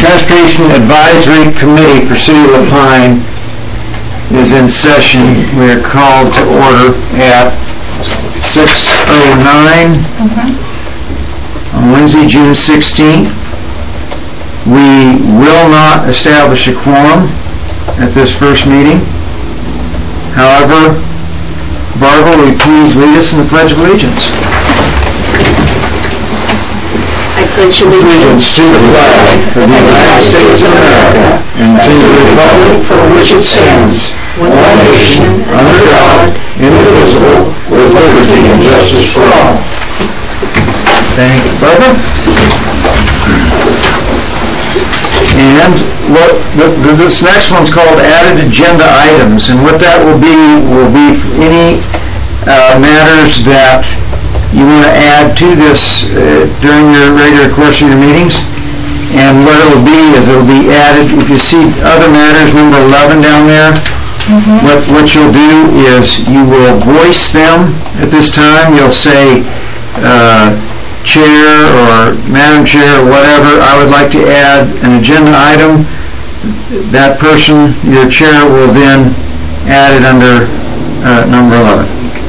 Transportation Advisory Committee for City of La Pine is in session. We are called to order at 6:09 on Wednesday, June 16th. We will not establish a quorum at this first meeting. However, Barbara, will you please lead us in the Pledge of Allegiance? I pledge allegiance to the flag of the United States of America and to the republic for which it stands, one nation, under God, indivisible, with liberty and justice for all. Thank you, Barbara. And this next one's called Added Agenda Items, and what that will be any matters that you want to add to this during your regular course of your meetings. And what it will be is it will be added, if you see other matters, number 11 down there, what you'll do is you will voice them at this time. You'll say, Chair or Madam Chair or whatever, I would like to add an agenda item. That person, your chair, will then add it under number 11.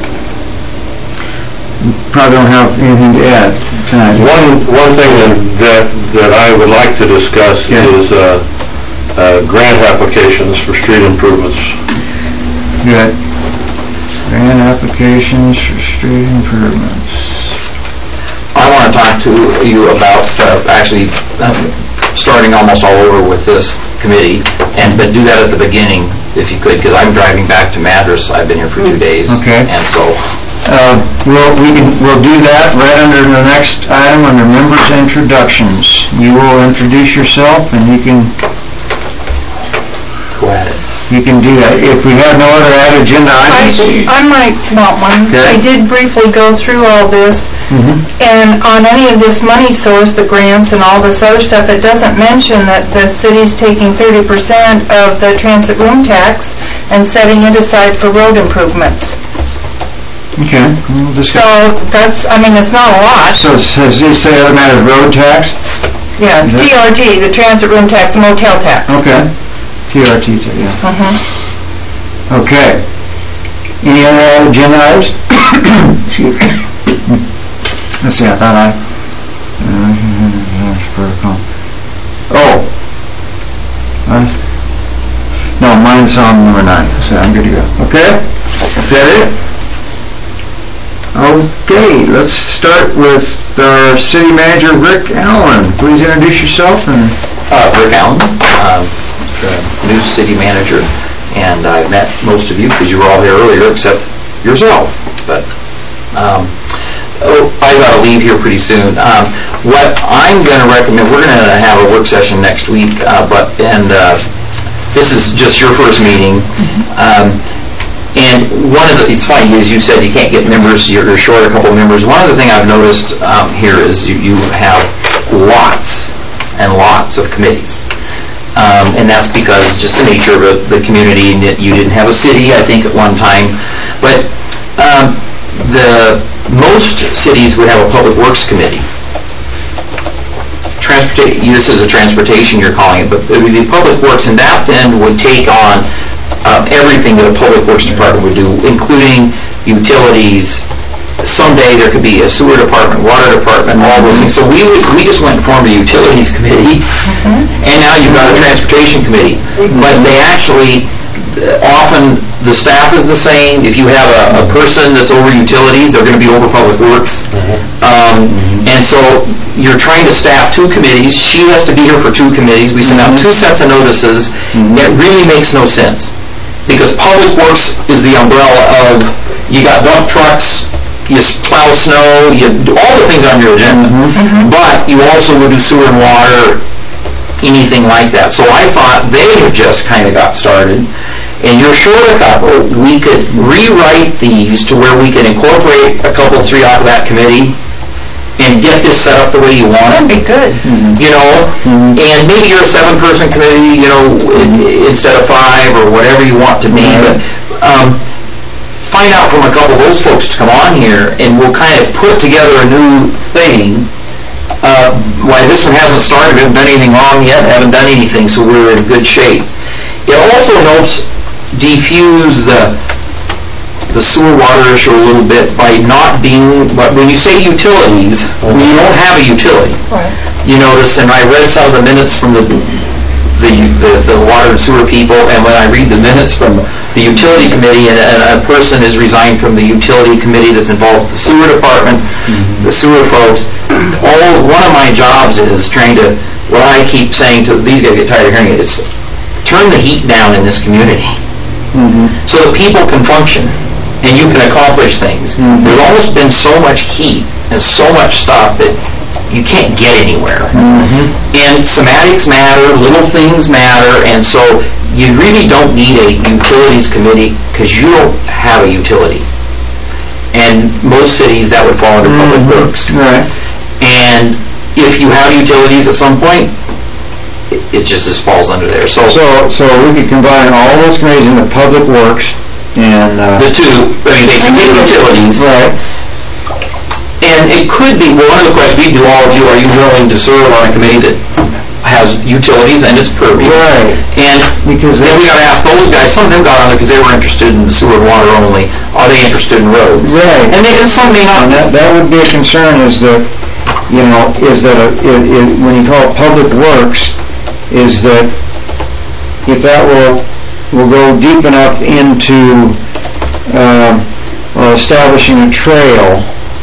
Probably don't have anything to add tonight. One thing that I would like to discuss is grant applications for street improvements. Good. Grant applications for street improvements. I want to talk to you about actually starting almost all over with this committee, but do that at the beginning if you could, because I'm driving back to Madras. I've been here for 2 days. Okay. And so we'll do that right under the next item under members' introductions. You will introduce yourself, and you can go at it. You can do that. If we have no other added agenda items, I might want one. Okay. I did briefly go through all this, and on any of this money source, the grants and all this other stuff, it doesn't mention that the city's taking 30% of the transit room tax and setting it aside for road improvements. Okay. So that's, it's not a lot. So does he say other matters road tax? Yes, TRT, the transit room tax, the motel tax. Okay. TRT, yeah. Okay. Any other agenda items? Excuse me. Let's see, I thought protocol. Oh. No, mine's on number 9, so I'm good to go. Okay? Is that it? Okay, let's start with our city manager, Rick Allen. Please introduce yourself. Rick Allen, the new city manager, and I've met most of you because you were all here earlier, except yourself. But I got to leave here pretty soon. What I'm going to recommend, we're going to have a work session next week, this is just your first meeting. And it's funny, as you said, you can't get members, you're short a couple of members. One of the things I've noticed here is you have lots and lots of committees. And that's because just the nature of the community, and you didn't have a city, I think, at one time. But most cities would have a public works committee. This is a transportation you're calling it, but it would be public works, and that then would take on everything that a public works department would do, including utilities. Someday there could be a sewer department, water department, all those things. So we just went and formed a utilities committee, and now you've got a transportation committee. But they actually, often the staff is the same. If you have a person that's over utilities, they're going to be over public works. And so you're trying to staff 2 committees. She has to be here for 2 committees. We send out 2 sets of notices. It really makes no sense, because public works is the umbrella of, you got dump trucks, you plow snow, you do all the things on your agenda, but you also would do sewer and water, anything like that. So I thought they had just kind of got started, and you're short a couple. We could rewrite these to where we could incorporate a couple, 3 out of that committee and get this set up the way you want it. That'd be good. And maybe you're a 7-person committee, instead of 5 or whatever you want to be, but find out from a couple of those folks to come on here, and we'll kind of put together a new thing Why this one hasn't started, we haven't done anything wrong yet, haven't done anything, so we're in good shape. It also helps defuse the sewer water issue a little bit by not being, but when you say utilities, when you don't have a utility, you notice, and I read some of the minutes from the water and sewer people, and when I read the minutes from the utility committee, and a person is resigned from the utility committee that's involved with the sewer department, the sewer folks, one of my jobs is trying to, what I keep saying to, these guys get tired of hearing it, it's turn the heat down in this community so that people can function and you can accomplish things. There's almost been so much heat and so much stuff that you can't get anywhere. And semantics matter, little things matter, and so you really don't need a utilities committee because you don't have a utility. And most cities that would fall under public works. Right. And if you have utilities at some point, it just falls under there. So we could combine all those committees into public works and... the two, I mean, basically utilities. Right. And it could be, well, one of the questions we do, all of you, are you willing to serve on a committee that has utilities and its purview? Right. And because then we got to ask those guys, some of them got on there because they were interested in the sewer and water only. Are they interested in roads? Right. And some may not. And that would be a concern is that, when you call it public works, is that if that will go deep enough into establishing a trail,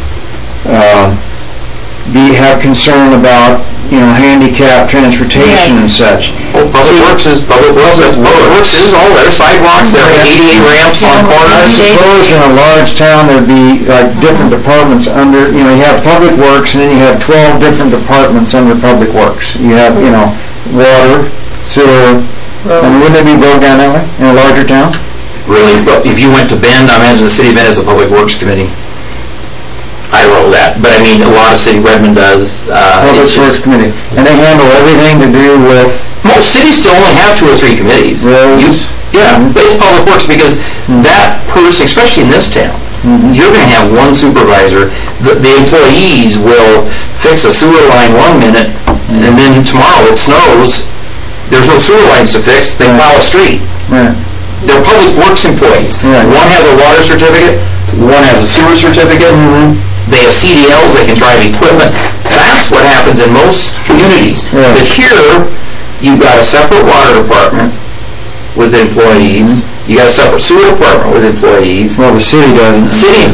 have concern about handicap transportation and such. Public works is all there. Sidewalks, there are ADA ramps on corners. I suppose in a large town there'd be like different departments under, you have public works and then you have 12 different departments under public works. You have, water, sewer, and wouldn't it be broken down that way in a larger town? Really, if you went to Bend, I imagine the city of Bend has a public works committee. I don't know that, but I mean, a lot of Redmond does. Public Works Committee. And they handle everything to do with... Most cities still only have 2 or 3 committees. Roads. But it's public works because that person, especially in this town, you're going to have one supervisor. The employees will fix a sewer line one minute, and then tomorrow it snows. There's no sewer lines to fix. They plow a street. Right. They're public works employees. Right. One has a water certificate, one has a sewer certificate. They have CDLs, they can drive equipment. That's what happens in most communities. Right. But here, you've got a separate water department with employees. You got a separate sewer department with employees. Well, the city doesn't.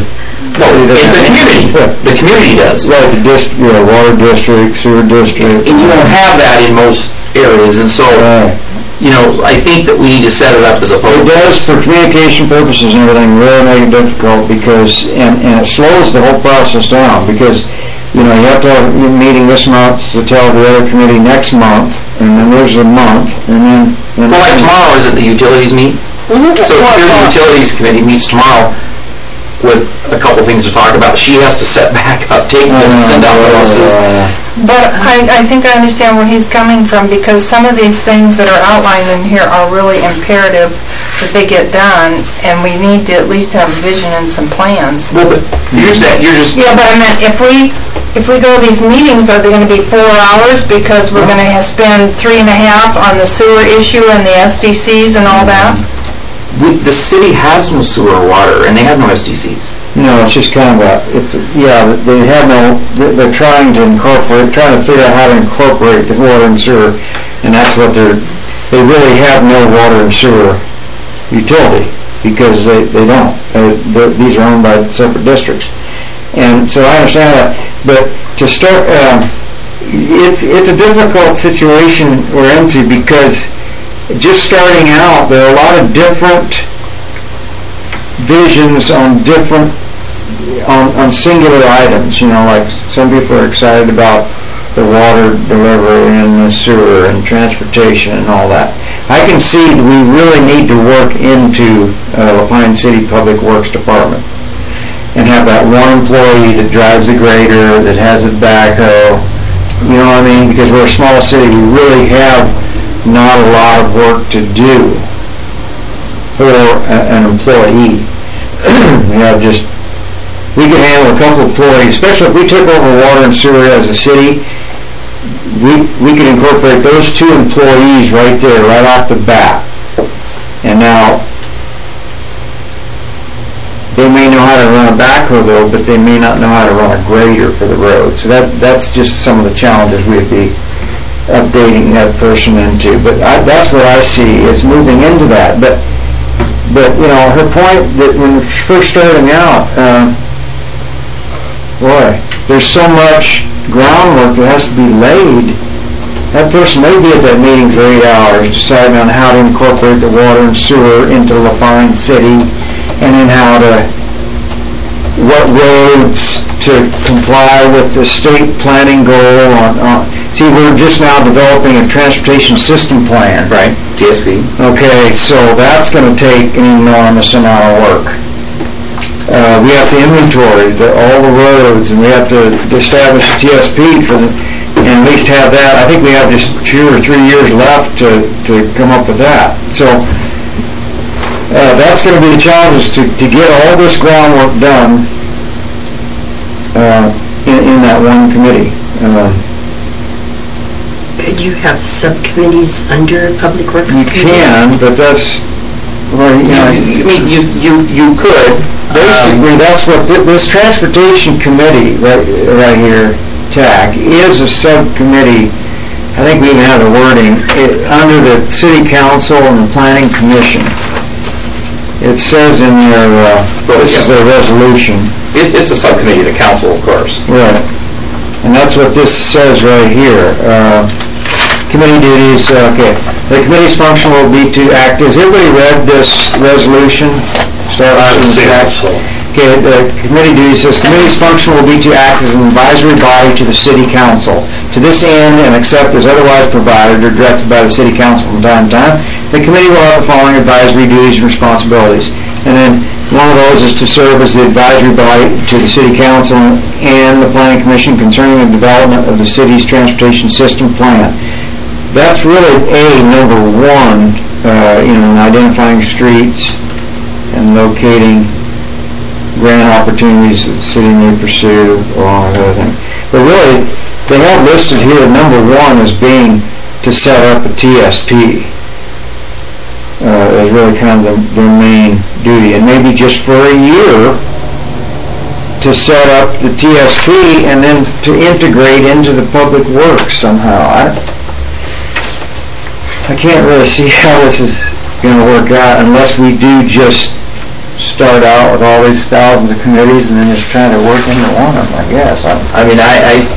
The community does. Like the water district, sewer district. And you don't have that in most areas, and so, I think that we need to set it up as a public. It does, for communication purposes and everything, really make it difficult because, and it slows the whole process down because, you have to have a meeting this month to tell the other committee next month, and then there's a month, and then... Well, like tomorrow, is it the utilities meet? So if the utilities committee meets tomorrow with a couple things to talk about, she has to set back up, take them, and send out notices. But I think I understand where he's coming from because some of these things that are outlined in here are really imperative that they get done, and we need to at least have a vision and some plans. Well, but you're just... Yeah, but I meant if we go to these meetings, are they going to be 4 hours because we're going to spend 3.5 on the sewer issue and the SDCs and all that? The city has no sewer or water, and they have no SDCs. No, it's just kind of they're trying to figure out how to incorporate the water and sewer, and that's what they really have no water and sewer utility, because they don't. These are owned by separate districts. And so I understand that, but to start, it's a difficult situation we're into because just starting out, there are a lot of different visions on singular items, like some people are excited about the water delivery and the sewer and transportation and all that. I can see that we really need to work into La Pine City Public Works Department and have that one employee that drives the grader, that has a backhoe, you know what I mean? Because we're a small city, we really have not a lot of work to do for an employee. We could handle a couple of employees, especially if we took over water and sewer as a city, we could incorporate those 2 employees right there, right off the bat. And now, they may know how to run a backhoe though, but they may not know how to run a grader for the road. So that's just some of the challenges we'd be updating that person into. But that's what I see is moving into that. But you know, her point that when first starting out, boy, there's so much groundwork that has to be laid. That person may be at that meeting for 8 hours deciding on how to incorporate the water and sewer into LaFine City, and then what roads to comply with the state planning goal on. See, we're just now developing a transportation system plan. Right, TSP. Okay, so that's going to take an enormous amount of work. We have to inventory all the roads, and we have to establish a TSP and at least have that. I think we have just 2 or 3 years left to come up with that. So that's going to be the challenge, is to get all this groundwork done in that one committee. Could you have subcommittees under Public Works You Committee? can, but that's, well, you know, You could. basically that's what this transportation committee right here, TAC, is a subcommittee. I think we even have the wording under the City Council and the Planning Commission. It says in their, this is their resolution. It's a subcommittee of the council, of course. Right. And that's what this says right here. Committee duties, okay. The committee's function will be to act, has everybody read this resolution? Okay, the committee duties says, committee's function will be to act as an advisory body to the City Council. To this end, and except as otherwise provided or directed by the City Council from time to time, the committee will have the following advisory duties and responsibilities. And then one of those is to serve as the advisory body to the City Council and the Planning Commission concerning the development of the city's transportation system plan. That's really number 1, identifying streets and locating grant opportunities that the city may pursue, along with other things. But really, they have listed here number 1 as being to set up a TSP. Is really kind of their main duty, and maybe just for a year to set up the TSP and then to integrate into the Public Works somehow. I can't really see how this is going to work out unless we do just start out with all these thousands of committees and then just try to work into one of them, I guess. I mean,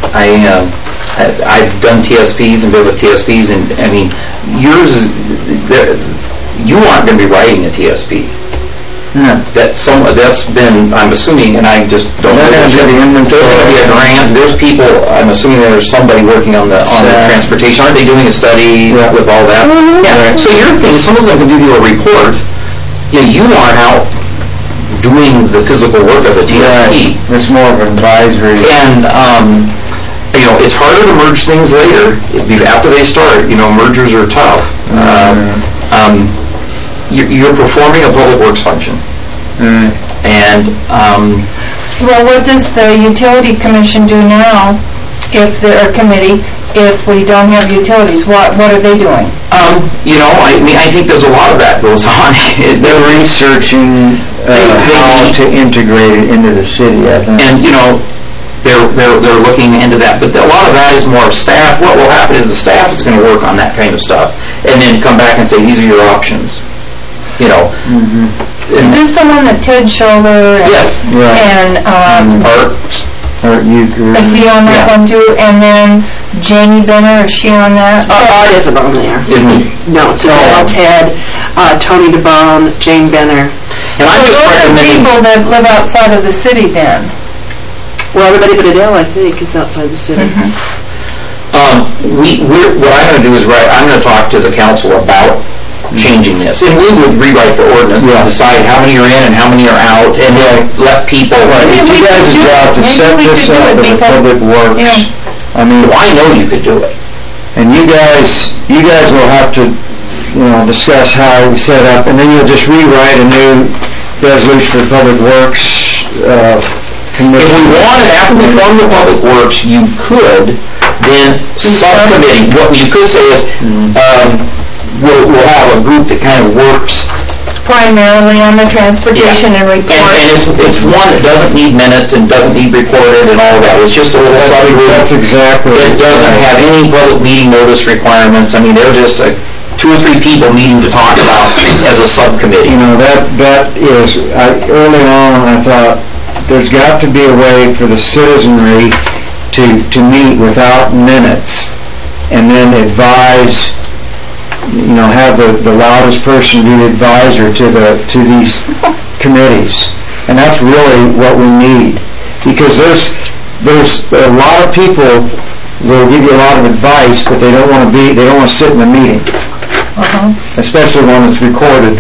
I've done TSPs and been with TSPs, and I mean, yours is, you aren't going to be writing a TSP. No. That's been, I'm assuming, and I just don't know. There's going to be a grant. There's people, I'm assuming there's somebody working on the transportation. Aren't they doing a study with all that? Mm-hmm. Yeah. So your thing, someone's going to give you a report. You aren't out doing the physical work of the TSP. Right. It's more of an advisory. And, it's harder to merge things later. After they start, mergers are tough. You're performing a public works function. And, well, what does the utility commission do now, if they're a committee, if we don't have utilities? What are they doing? I think there's a lot of that goes on. They're researching how to integrate it into the city, I think. And, they're looking into that. But a lot of that is more of staff. What will happen is the staff is going to work on that kind of stuff and then come back and say, these are your options. Is this the one that Ted Scholler and Art Euchre, is he on that one too? And then Jamie Benner, is she on that? Art isn't on there. Isn't he? No, it's Ted, Tony DeBone, Jane Benner. And I'm just those are people that live outside of the city then? Well, everybody but Adele, I think, is outside the city. What I'm going to do is I'm going to talk to the council about changing this. And we would rewrite the ordinance, decide how many are in and how many are out, and then let people... It's you guys' job to set this up in the Public Works. I mean, I know you could do it. And you guys will have to, discuss how we set up, and then you'll just rewrite a new resolution for Public Works. If we wanted, after we run the Public Works, you could then subcommittee, what you could say is, we'll have a group that kind of works. Primarily on the transportation and report. And it's one that doesn't need minutes and doesn't need recorded and all that. It's just a little subgroup. That's exactly. It doesn't have any public meeting notice requirements. I mean, they're just 2 or 3 people meeting to talk about as a subcommittee. You know, that is, early on, I thought, there's got to be a way for the citizenry to meet without minutes and then advise, you know, have the loudest person be the advisor to these committees. And that's really what we need. Because there's a lot of people will give you a lot of advice, but they don't want to sit in the meeting. Especially one that's recorded.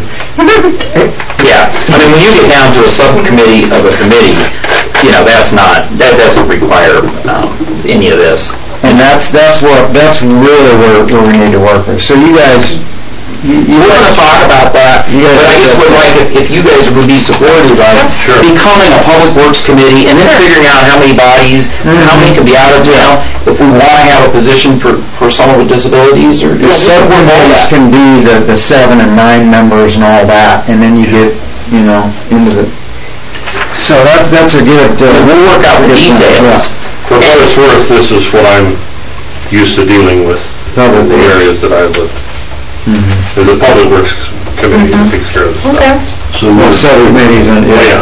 Yeah, I mean, when you get down to a subcommittee of a committee, you know, that doesn't require any of this. And that's really where we need to work with. So you guys, we're going to talk about that, but I just would like if you guys would be supportive of becoming a public works committee and then figuring out how many bodies, how many can be out of town, if we want to have a position for someone with disabilities or the subcommittees can be the 7 and 9 members and all that, and then you get, you know, into the. So that's a good. We'll work out the details. For what it's worth, this is what I'm used to dealing with in the areas that I live. There's a public works committee that takes care of this stuff. So subcommittees and Yeah.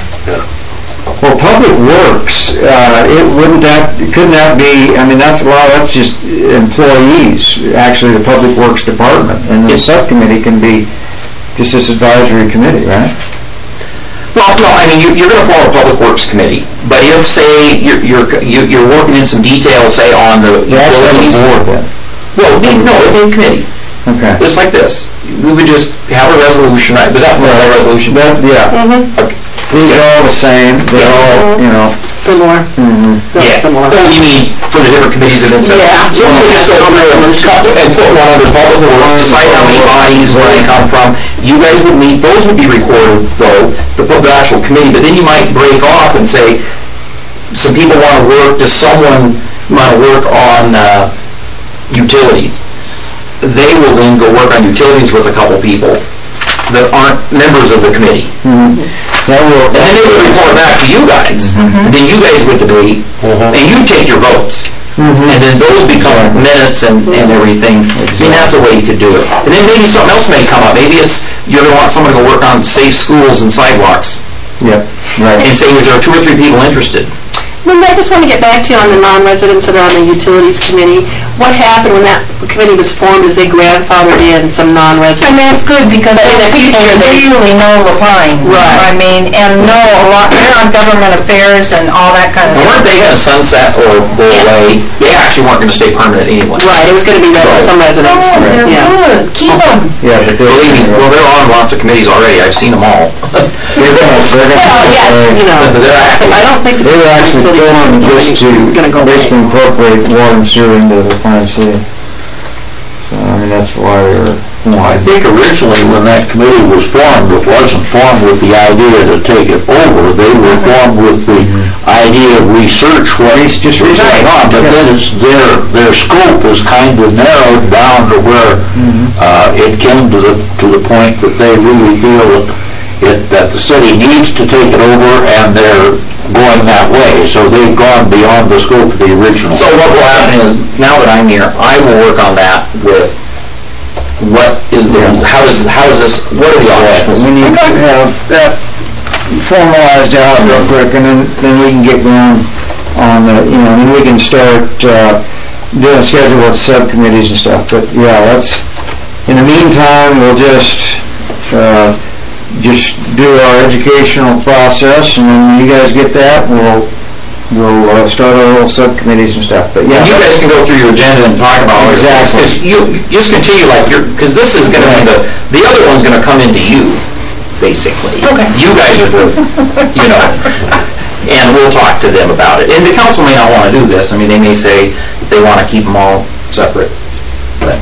Well, public works, couldn't that be? I mean, that's just employees. Actually, the public works department, and the subcommittee can be just this advisory committee, right? Well, no, I mean, you're going to form a public works committee, but if, say, you're working in some details, say, on the utilities. Board then. Well, no, it'd be a committee. Okay. Just like this. We would just have a resolution, right? Was that part of the resolution? Yeah. Okay. These are all the same. They're all, you know. Similar. Yeah. Similar. Oh, you mean for the different committees that it's set up? Yeah. So we'll just go through and put one under public works, decide how many bodies, where they come from. You guys would meet, those would be recorded, though, the actual committee, but then you might break off and say, some people want to work, does someone want to work on utilities? They will then go work on utilities with a couple people that aren't members of the committee. And then they would report back to you guys. And then you guys would debate, and you take your votes. And then those become minutes and everything. I mean, that's a way you could do it. And then maybe something else may come up. Maybe it's you're going to want someone to go work on safe schools and sidewalks. Yeah. Right. And say, is there 2 or 3 people interested? Linda, I just want to get back to you on the non-residents that are on the utilities committee. What happened when that committee was formed is they grandfathered in some non-residents. And that's good because But in the people future, they- really know Lapine. Right. I mean, and know a lot, they're on government affairs and all that kind of And weren't stuff. they going to sunset or go away? They actually weren't going to stay permanent anyway. Right, it was going to be some residents. Oh, they're Yeah. good. Keep them. Yeah, but Believe me, well, they're on lots of committees already. I've seen them all. Well, yes, you know. They're active. I don't think They were actually formed just to basically incorporate water and sewer into the Pine City. So, I mean, that's why we're. I think originally when that committee was formed, it wasn't formed with the idea to take it over. They were formed with the idea of research what's just going on. But then it's their scope is kind of narrowed down to where it came to the point that they really feel that the city needs to take it over, and they're going that way. So they've gone beyond the scope of the original. So what will happen is, now that I'm here, I will work on that with what is the, how is this, what are the options? We need to have that formalized out real quick, and then we can get going on the, you know, then we can start doing a schedule with subcommittees and stuff. But yeah, in the meantime, we'll just do our educational process, and when you guys get that, we'll start our little subcommittees and stuff. But yeah, you guys can go through your agenda and talk about all your things. Exactly. Because you just continue because this is going to be the other one's going to come into you, basically. Okay. You guys are you know, and we'll talk to them about it. And the council may not want to do this. I mean, they may say they want to keep them all separate. But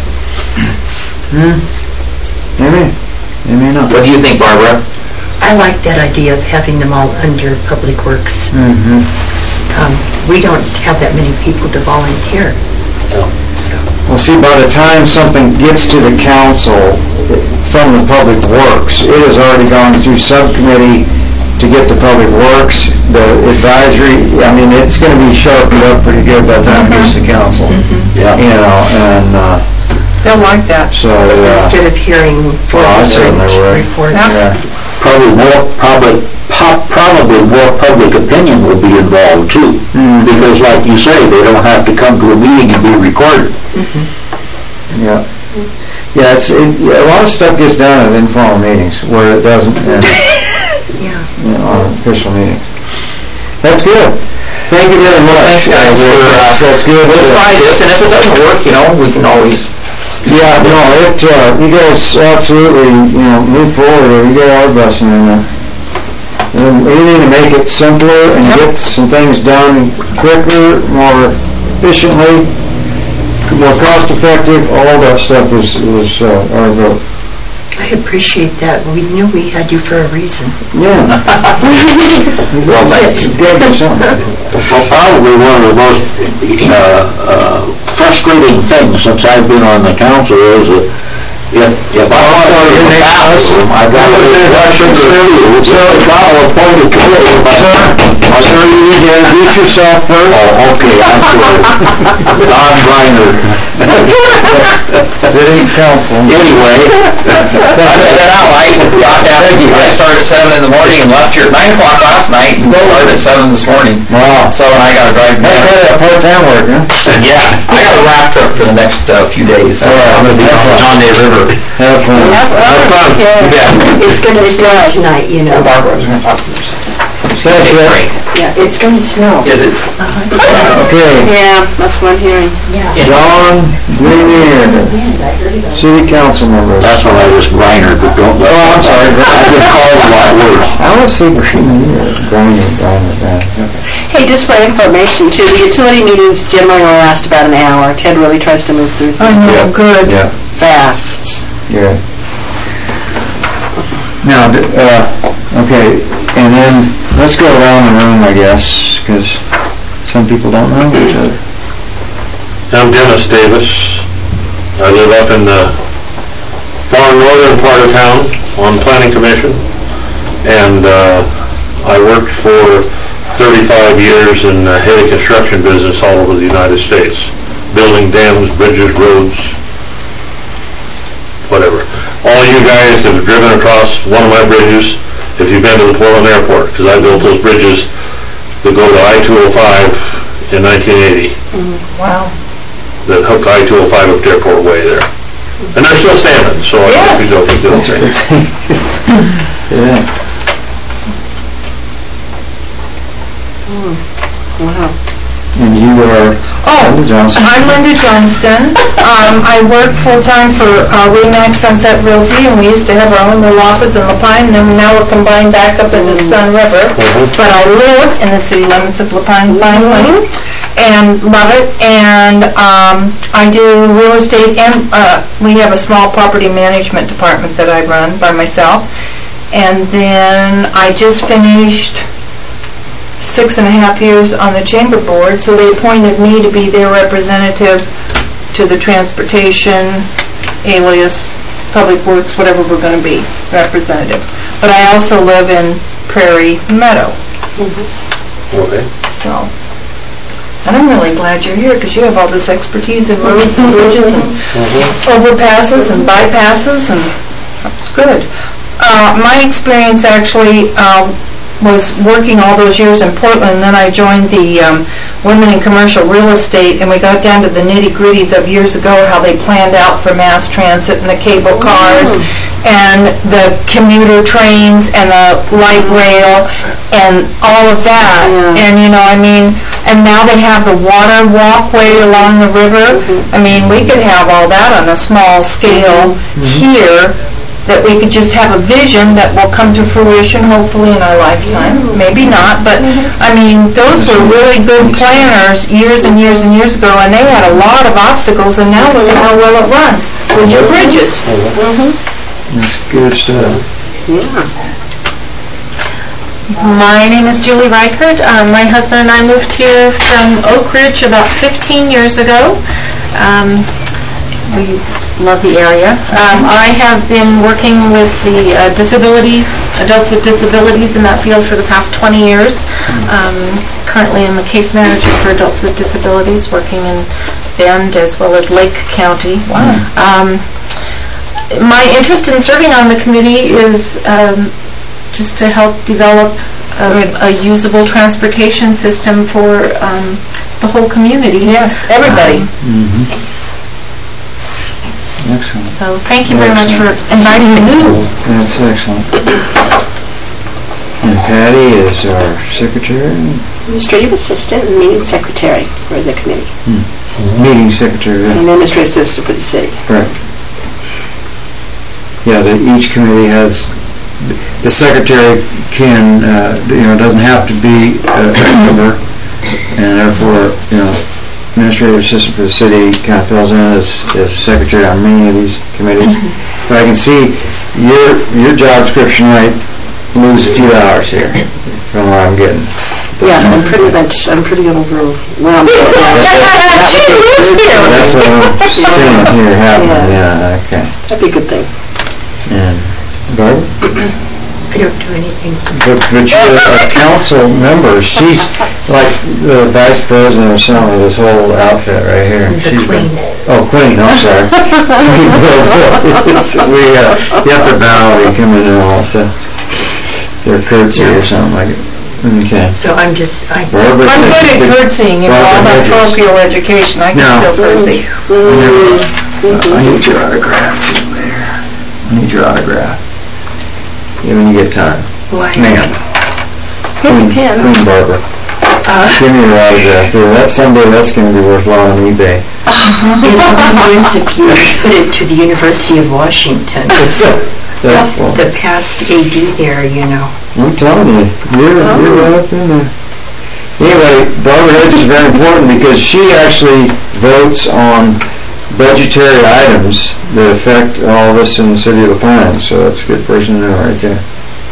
Maybe not. what do you think, Barbara? I like that idea of having them all under Public Works. We don't have that many people to volunteer. Well, see, by the time something gets to the council from the Public Works, it has already gone through subcommittee to get to Public Works, the advisory, I mean, it's gonna be sharpened up pretty good by the time it gets to council. Yeah. You know, and, They'll like that. so, Instead of hearing Well, I certainly would. reports. yeah. Probably more public opinion will be involved too. Because like you say, they don't have to come to a meeting and be recorded. Yeah. Yeah, a lot of stuff gets done at informal meetings where it doesn't in, on official meetings. That's good. Thank you very much. Thanks, guys, That's good. Let's try this, and if it doesn't work, we can always... Yeah, no, you guys absolutely, move forward. You got our blessing in there. And we need to make it simpler and get some things done quicker, more efficiently, more cost-effective. All that stuff is our vote. I appreciate that. We knew we had you for a reason. Yeah. Well, thanks. Well, probably one of the most frustrating things since I've been on the council is that if I want to go to the bathroom, I've got to go to so I'll appoint a committee. Sir, you need to introduce yourself first. Oh, okay, I'm sorry. Don Reiner. City Council. Anyway. I figured it out, I started at 7 in the morning and left here at 9 o'clock last night and started at 7 this morning. Wow. So, and I gotta drive That's down. that part-time work, huh? Yeah, I got a raft trip for the next few days. So I'm gonna be on the John Day River. Have fun. Have fun. Yeah. It's going to snow tonight, Barbara was gonna talk to you. That's right. Yeah, it's going to snow. Is it? Okay. Yeah, that's what I'm hearing. Don Grenier, City Council member. That's what I was Reiner, but don't let. Oh, I'm sorry. I've been called a lot worse. I was thinking Grenier. Hey, just for information too, the utility meetings generally will last about an hour. Ted really tries to move through I things know, good. Yeah, fast. yeah. Now, okay, and then let's go around the room, I guess, because some people don't know each other. I'm Dennis Davis. I live up in the far northern part of town on the Planning Commission, and I worked for 35 years in the heavy construction business all over the United States, building dams, bridges, roads, whatever. All you guys that have driven across one of my bridges, if you've been to the Portland Airport, because I built those bridges that go to I-205 in 1980. Wow. That hooked I-205 up to Airport Way there. And they're still standing, so I think they'll keep doing things. Yeah. Wow. And you are Linda Johnston. I'm Linda Johnston. I work full-time for RE/MAX Sunset Realty, and we used to have our own little office in La Pine, and then now we're combined back up into the Sun River. But I live in the city limits of La Pine finally, and love it. And I do real estate, and we have a small property management department that I run by myself. And then I just finished 6.5 years on the chamber board, so they appointed me to be their representative to the transportation, alias, public works, whatever we're going to be, representative. But I also live in Prairie Meadow. Okay. So, and I'm really glad you're here because you have all this expertise in roads and bridges and overpasses and bypasses, and it's good. My experience actually was working all those years in Portland, and then I joined the Women in Commercial Real Estate, and we got down to the nitty-gritties of years ago how they planned out for mass transit and the cable cars and the commuter trains and the light rail and all of that. And and now they have the water walkway along the river. I mean, we could have all that on a small scale here, that we could just have a vision that will come to fruition hopefully in our lifetime. Maybe not, but I mean, those were really good planners years and years and years ago, and they had a lot of obstacles, and now look at how well it runs with your bridges. That's good stuff. Yeah. My name is Julie Reichert. My husband and I moved here from Oak Ridge about 15 years ago. We love the area. I have been working with the adults with disabilities in that field for the past 20 years. Currently I'm a case manager for adults with disabilities, working in Bend as well as Lake County. Wow. My interest in serving on the committee is just to help develop a usable transportation system for the whole community. Yes, everybody. Excellent. So thank you very much for inviting me. That's excellent. And Patty is our secretary? Administrative assistant and meeting secretary for the committee. Meeting secretary, And administrative assistant for the city. Correct. Yeah, each committee has, the secretary can, doesn't have to be a member, and therefore, administrative assistant for the city kind of fills in as secretary on many of these committees. But I can see your job description might lose a few hours here from what I'm getting. Yeah, I'm pretty over where I'm going. That's what I'm seeing here happening, yeah, okay. That'd be a good thing. And Barbara? I don't do anything. But you're a council member. She's like the vice president or something of this whole outfit right here. The queen. Queen, I'm sorry. You have to bow when you come in and all, so they're curtsy or something like it. Okay. So I'm good at curtsying, all that parochial education, I can still curtsy. I need your autograph too, Mayor. I need your autograph. Yeah, when you get time. Why? Ma'am. Here's a pen. Queen Barbara. Give me your autograph. That's someday that's going to be worth a lot on eBay. It's years if you put it to the University of Washington. That's The past AD there, I'm telling you, you're right up in there. Anyway, Barbara Hedges is very important because she actually votes on budgetary items that affect all of us in the city of La Pine, so that's a good person to know right there.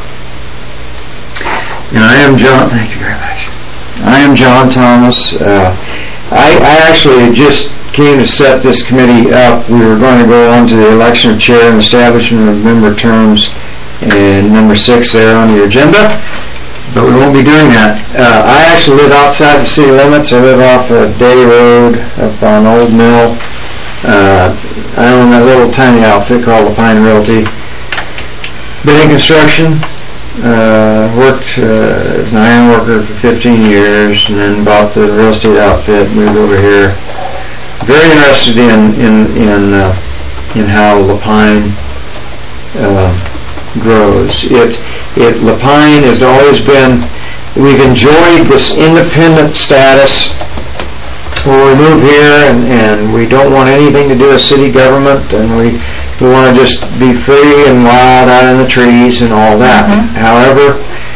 And I am John, thank you very much. I am John Thomas. I actually just came to set this committee up. We were going to go on to the election of chair and establishment of member terms, and number 6 there on your agenda, but we won't be doing that. I actually live outside the city limits. I live off of Day Road up on Old Mill. I own a little tiny outfit called La Pine Realty. Been in construction, worked as an iron worker for 15 years, and then bought the real estate outfit, moved over here. Very interested in how La Pine grows. La Pine has always been, we've enjoyed this independent status where we move here and we don't want anything to do with city government, and we want to just be free and wild out in the trees and all that. However,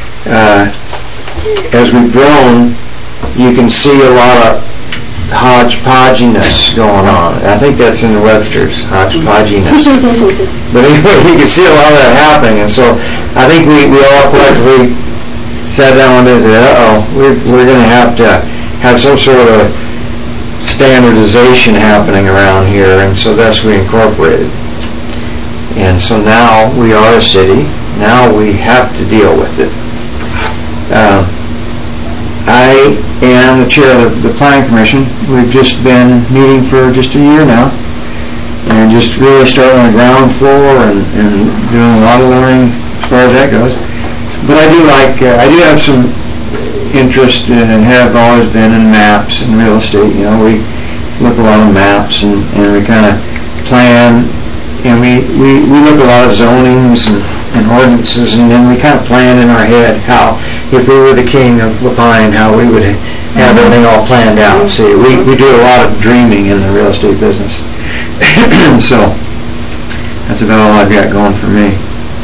as we've grown, you can see a lot of hodgepodginess going on. I think that's in the Webster's, hodgepodginess. But anyway, you can see a lot of that happening, and so I think we all collectively sat down one day and said, we're going to have some sort of standardization happening around here, and so that's we incorporated. And so now we are a city. Now we have to deal with it. I am the chair of the Planning Commission. We've just been meeting for just a year now, and just really starting on the ground floor and doing a lot of learning as far as that goes. But I do have some interest in, and have always been in, maps and real estate. We look a lot of maps and we kind of plan, and we look at a lot of zonings and ordinances, and then we kind of plan in our head how, if we were the king of La Pine, how we would have everything all planned out. See, we do a lot of dreaming in the real estate business. So that's about all I've got going for me.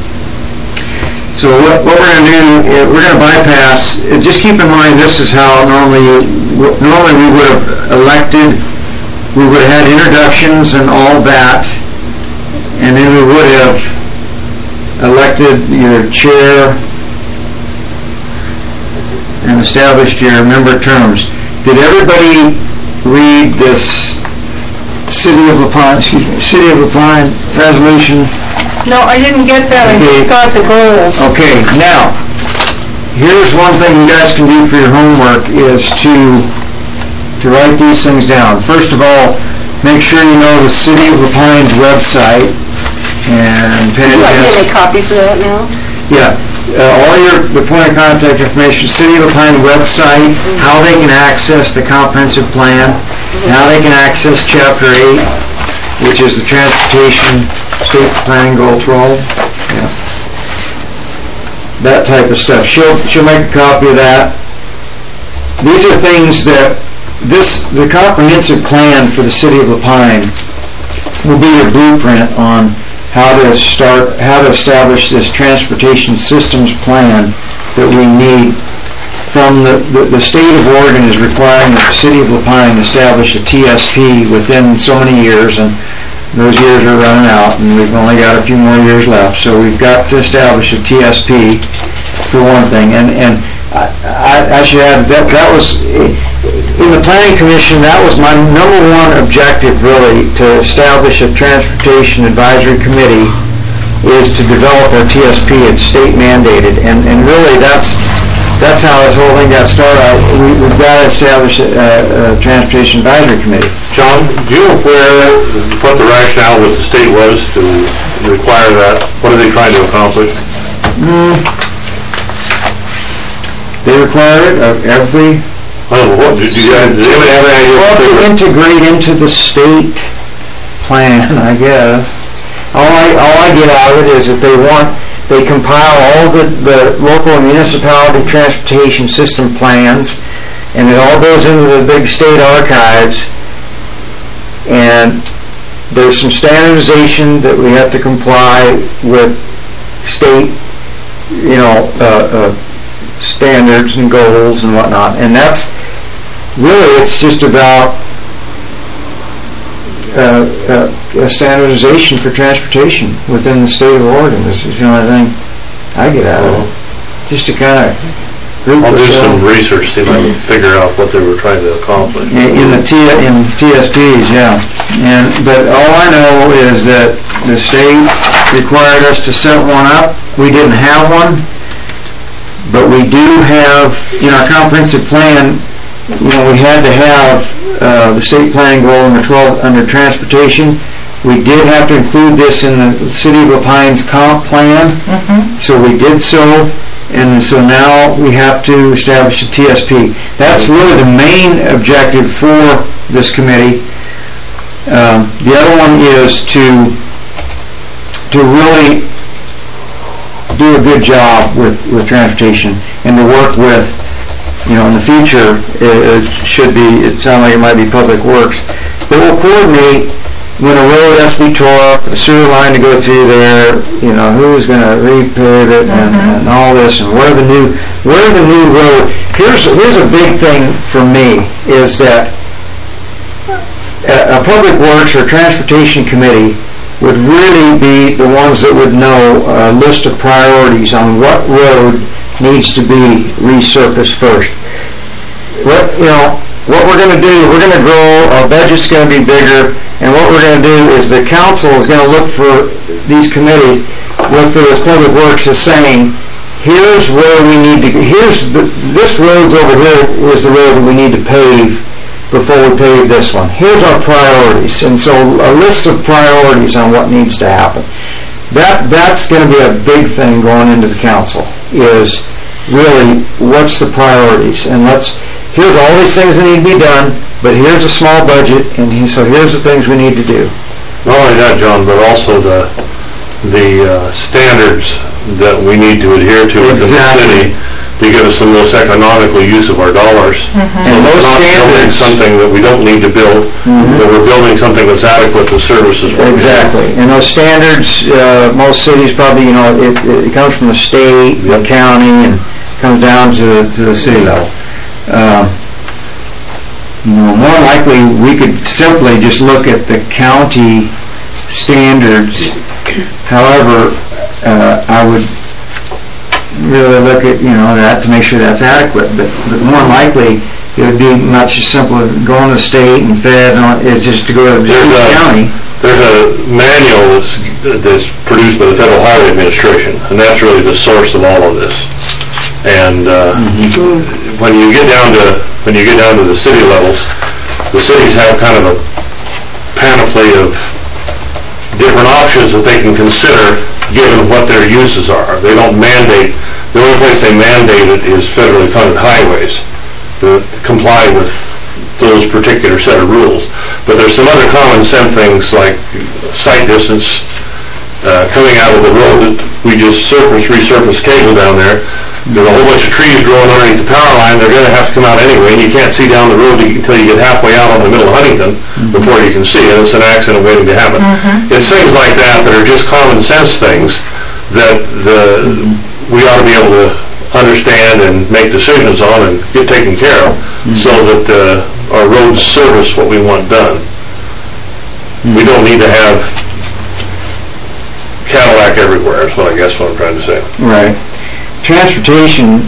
So what we're going to do, we're going to bypass, just keep in mind this is how normally we would have elected, we would have had introductions and all that, and then we would have elected your chair and established your member terms. Did everybody read this City of LaPine resolution. No, I didn't get that, I Okay. just got the goals. Okay, now, here's one thing you guys can do for your homework is to write these things down. First of all, make sure you know the City of LaPine's website, and Would you like me to make copies of that now? yeah, the point of contact information, City of LaPine website, how they can access the comprehensive plan, and how they can access Chapter 8, which is the Transportation State Planning Goal 12. Yeah. That type of stuff. She'll make a copy of that. These are things that the comprehensive plan for the City of LaPine will be your blueprint on how to establish this transportation systems plan that we need. From the state of Oregon is requiring that the City of LaPine establish a TSP within so many years, and those years are running out, and we've only got a few more years left. So we've got to establish a TSP for one thing. And I should add that was in the Planning Commission. That was my number one objective, really, to establish a Transportation Advisory Committee, is to develop our TSP. It's state mandated, and really that's how this whole thing got started. We've got to establish a Transportation Advisory Committee. John, do you know what the rationale with the state was to require that? What are they trying to accomplish? They require it of every... What, does anybody have any idea? Well, to integrate into the state plan, I guess. All I get out of it is that they compile all the local and municipality transportation system plans, and it all goes into the big state archives, and there's some standardization that we have to comply with state, standards and goals and whatnot, and that's really, it's just about standardization for transportation within the state of Oregon. This is the only thing I get out of it. Just to kind of group I'll do some ourselves. research, see if I can figure out what they were trying to accomplish. In TSPs, yeah. But all I know is that the state required us to set one up. We didn't have one, but we do have, in our comprehensive plan, we had to have the state planning goal under transportation. We did have to include this in the City of LaPine's comp plan, so we did so, and so now we have to establish a TSP. That's really the main objective for this committee. The other one is to really do a good job with transportation and to work with, in the future, it sounds like it might be Public Works, that will coordinate when a road has to be tore up, a sewer line to go through there, who's going to repave it and all this, and where the new road. Here's a big thing for me, is that a Public Works or Transportation Committee would really be the ones that would know a list of priorities on what road needs to be resurfaced first. What we're going to do, we're going to grow, our budget's going to be bigger, and what we're going to do is the council is going to look for these committees, look for this Public Works as saying, here's where we need to, this road's over here is the road that we need to pave before we pave this one. Here's our priorities, and so a list of priorities on what needs to happen. That's going to be a big thing going into the council, is really what's the priorities, and here's all these things that need to be done, but here's a small budget, and so here's the things we need to do. Not only that, John, but also the standards that we need to adhere to within the city to give us the most economical use of our dollars. And those not building standards, something that we don't need to build, but we're building something that's adequate to services. exactly, and those standards, most cities probably, it comes from the state, the county, and comes down to the city level. More likely, we could simply just look at the county standards. However, I would really look at, that to make sure that's adequate. But more likely, it would be much simpler going to the state and Fed, it's just to go to the county. There's a manual that's produced by the Federal Highway Administration, and that's really the source of all of this. And when you get down to the city levels, the cities have kind of a panoply of different options that they can consider given what their uses are. They don't mandate. The only place they mandate it is federally funded highways that comply with those particular set of rules. But there's some other common sense things like sight distance coming out of the road that we just resurfaced cable down there. There's a whole bunch of trees growing underneath the power line. They're going to have to come out anyway, and you can't see down the road until you get halfway out on the middle of Huntington before you can see it. It's an accident waiting to happen. It's things like that that are just common sense things that we ought to be able to understand and make decisions on and get taken care of so that our roads service what we want done. We don't need to have Cadillac everywhere, is what I guess what I'm trying to say. Right. Transportation,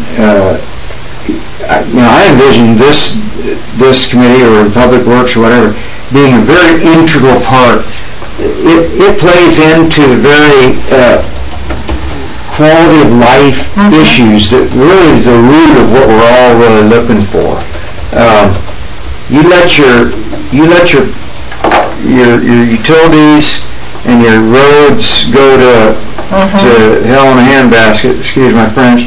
I envision this committee or Public Works or whatever being a very integral part. It plays into the very quality of life issues that really is the root of what we're all really looking for. You let your utilities and your roads go to hell in a handbasket, excuse my French.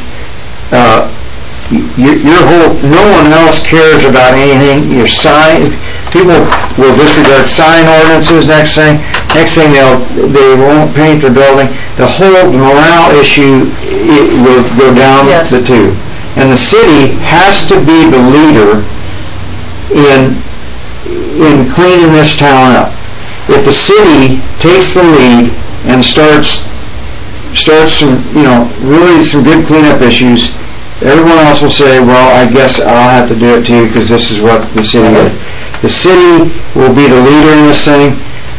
No one else cares about anything. Your sign, people will disregard sign ordinances. Next thing they won't paint their building. The whole morale issue will go down the tube. And the city has to be the leader in cleaning this town up. If the city takes the lead and starts some, really some good cleanup issues, everyone else will say, well, I guess I'll have to do it too because this is what the city is. The city will be the leader in this thing.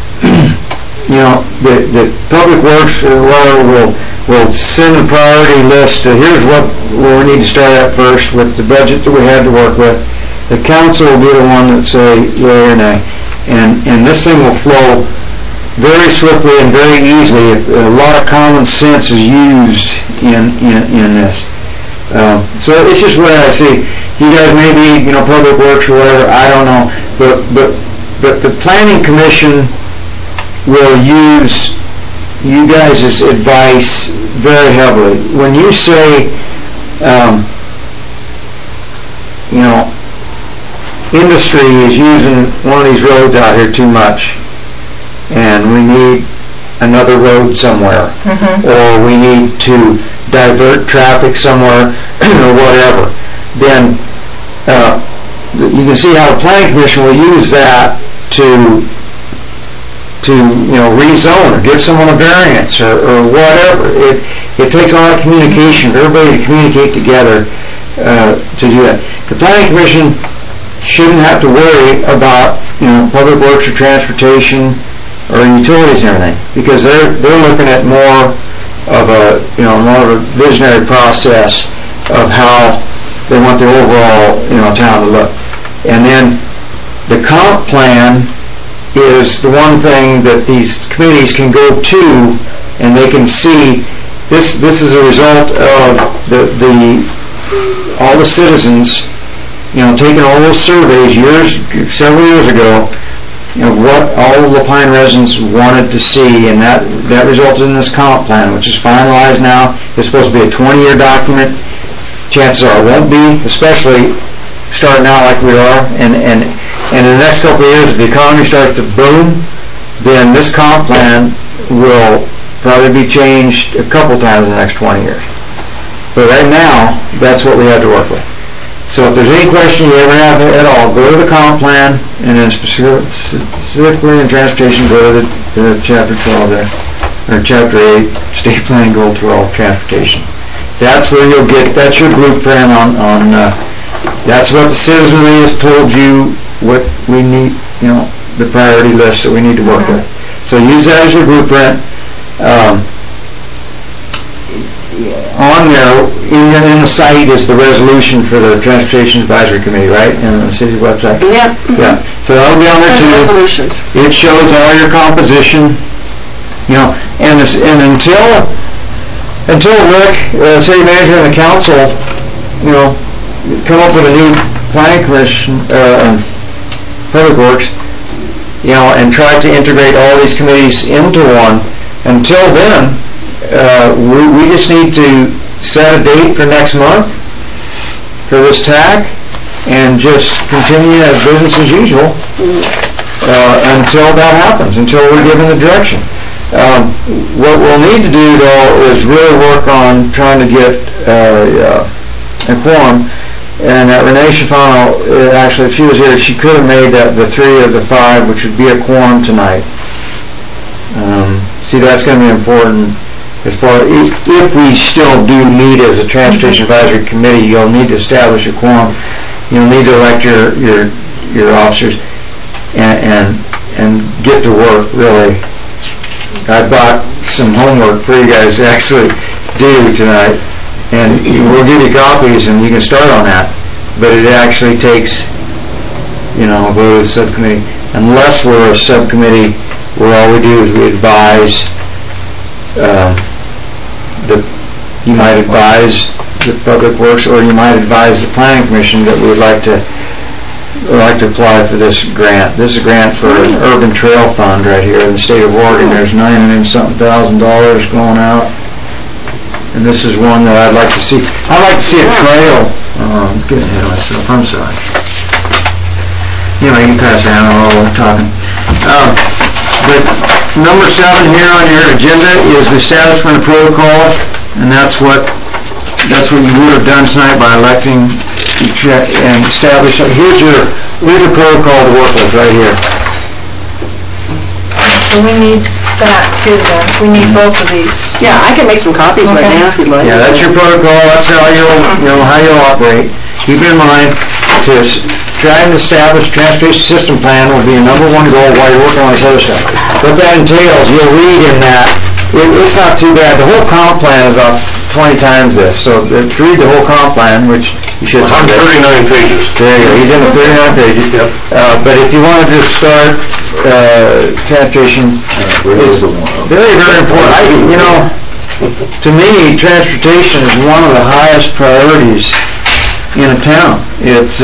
The Public Works or whatever will send a priority list to here's what we need to start at first with the budget that we had to work with. The council will be the one that say yea or nay. And this thing will flow very swiftly and very easily if a lot of common sense is used in this. So it's just what I see. You guys may be, Public Works or whatever, I don't know. But the Planning Commission will use you guys' advice very heavily. When you say, industry is using one of these roads out here too much, and we need another road somewhere, or we need to divert traffic somewhere, or whatever, then you can see how the Planning Commission will use that to rezone or give someone a variance or whatever. It takes a lot of communication for everybody to communicate together to do that. The Planning Commission shouldn't have to worry about Public Works or transportation or utilities and everything because they're looking at more of a visionary process of how they want the overall town to look. And then the comp plan is the one thing that these committees can go to and they can see this is a result of all the citizens taking all those surveys several years ago, what all the Lapine residents wanted to see, and that resulted in this comp plan, which is finalized now. It's supposed to be a 20-year document. Chances are it won't be, especially starting out like we are. And in the next couple of years, if the economy starts to boom, then this comp plan will probably be changed a couple times in the next 20 years. But right now, that's what we have to work with. So if there's any question you ever have at all, go to the comp plan, and then specifically in transportation, go to the Chapter 12 there, or Chapter 8, State Plan Goal 12, Transportation. That's where you'll get, that's your blueprint on that's what the citizenry has told you what we need, the priority list that we need to work with. So use that as your blueprint. On there, in the site is the resolution for the Transportation Advisory Committee, right, in the city website? Yep. Yeah, so that'll be on there too. Resolutions. It shows all your composition, and until Rick, city manager, and the council, come up with a new planning commission, public works, and try to integrate all these committees into one. Until then, we just need to set a date for next month for this TAC and just continue as business as usual until that happens, until we're given the direction. What we'll need to do, though, is really work on trying to get a quorum. And Renee Schifano, actually, if she was here, she could have made that the 3 of the 5, which would be a quorum tonight. See, that's going to be important. As far if we still do meet as a Transportation Advisory Committee, you'll need to establish a quorum. You'll need to elect your officers and get to work, really. I bought some homework for you guys to actually do tonight, and we'll give you copies and you can start on that. But it actually takes, a vote of the subcommittee. Unless we're a subcommittee where all we do is we advise, you might advise the Public Works, or you might advise the Planning Commission that we would like to apply for this grant. This is a grant for an urban trail fund right here in the state of Oregon. There's $900,000 going out, and this is one that I'd like to see. I'd like to see a trail. I'm getting ahead of myself. I'm sorry. You can pass that on while we're talking. But number 7 here on your agenda is the establishment of protocol, and that's what you would have done tonight by electing and establish. Here's your protocol to work with right here. So we need that too then. We need both of these. Yeah, I can make some copies right now if you'd like. Yeah, that's your protocol. That's how you'll operate. Keep in mind to try and establish a transportation system plan will be a number 1 goal while you're working on this other stuff. What that entails, you'll read in that. It's not too bad. The whole comp plan is about 20 times this. So read the whole comp plan, which you should. 139 pages. There you go. He's in the 39 pages. Yep. But if you wanted to start transportation, it's very, very important. To me, transportation is one of the highest priorities in a town. It's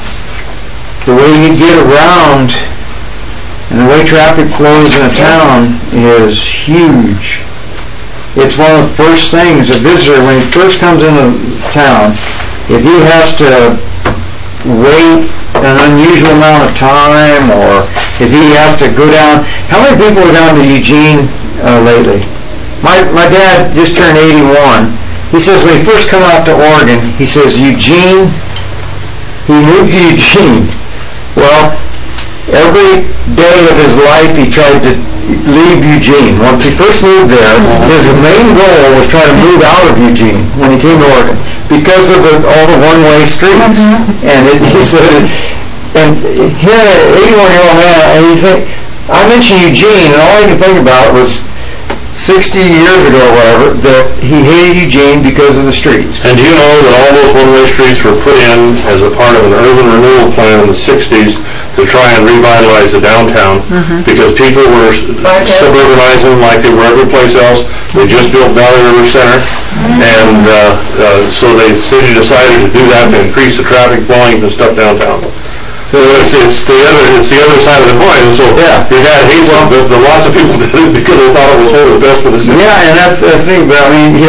the way you get around and the way traffic flows in a town is huge. It's one of the first things a visitor, when he first comes into town, if he has to wait an unusual amount of time, or if he has to go down. How many people have gone to Eugene lately? My dad just turned 81. He says when he first come out to Oregon, he says Eugene, he moved to Eugene. Well, every day of his life he tried to leave Eugene. Once he first moved there, his main goal was trying to move out of Eugene when he came to Oregon because of all the one-way streets. And he said, and here, 81-year-old man, and I mentioned Eugene, and all I could think about was 60 years ago or whatever, that he hated Eugene because of the streets. And do you know that all those one-way streets were put in as a part of an urban renewal plan in the 60s to try and revitalize the downtown, because people were suburbanizing like they were every place else. They just built Valley River Center, and so the city decided to do that to increase the traffic volume and stuff downtown. So it's the other side of the coin. So your dad hates it, but lots of people did it because they thought it was the best for the city. Yeah, and that's the thing. But I mean,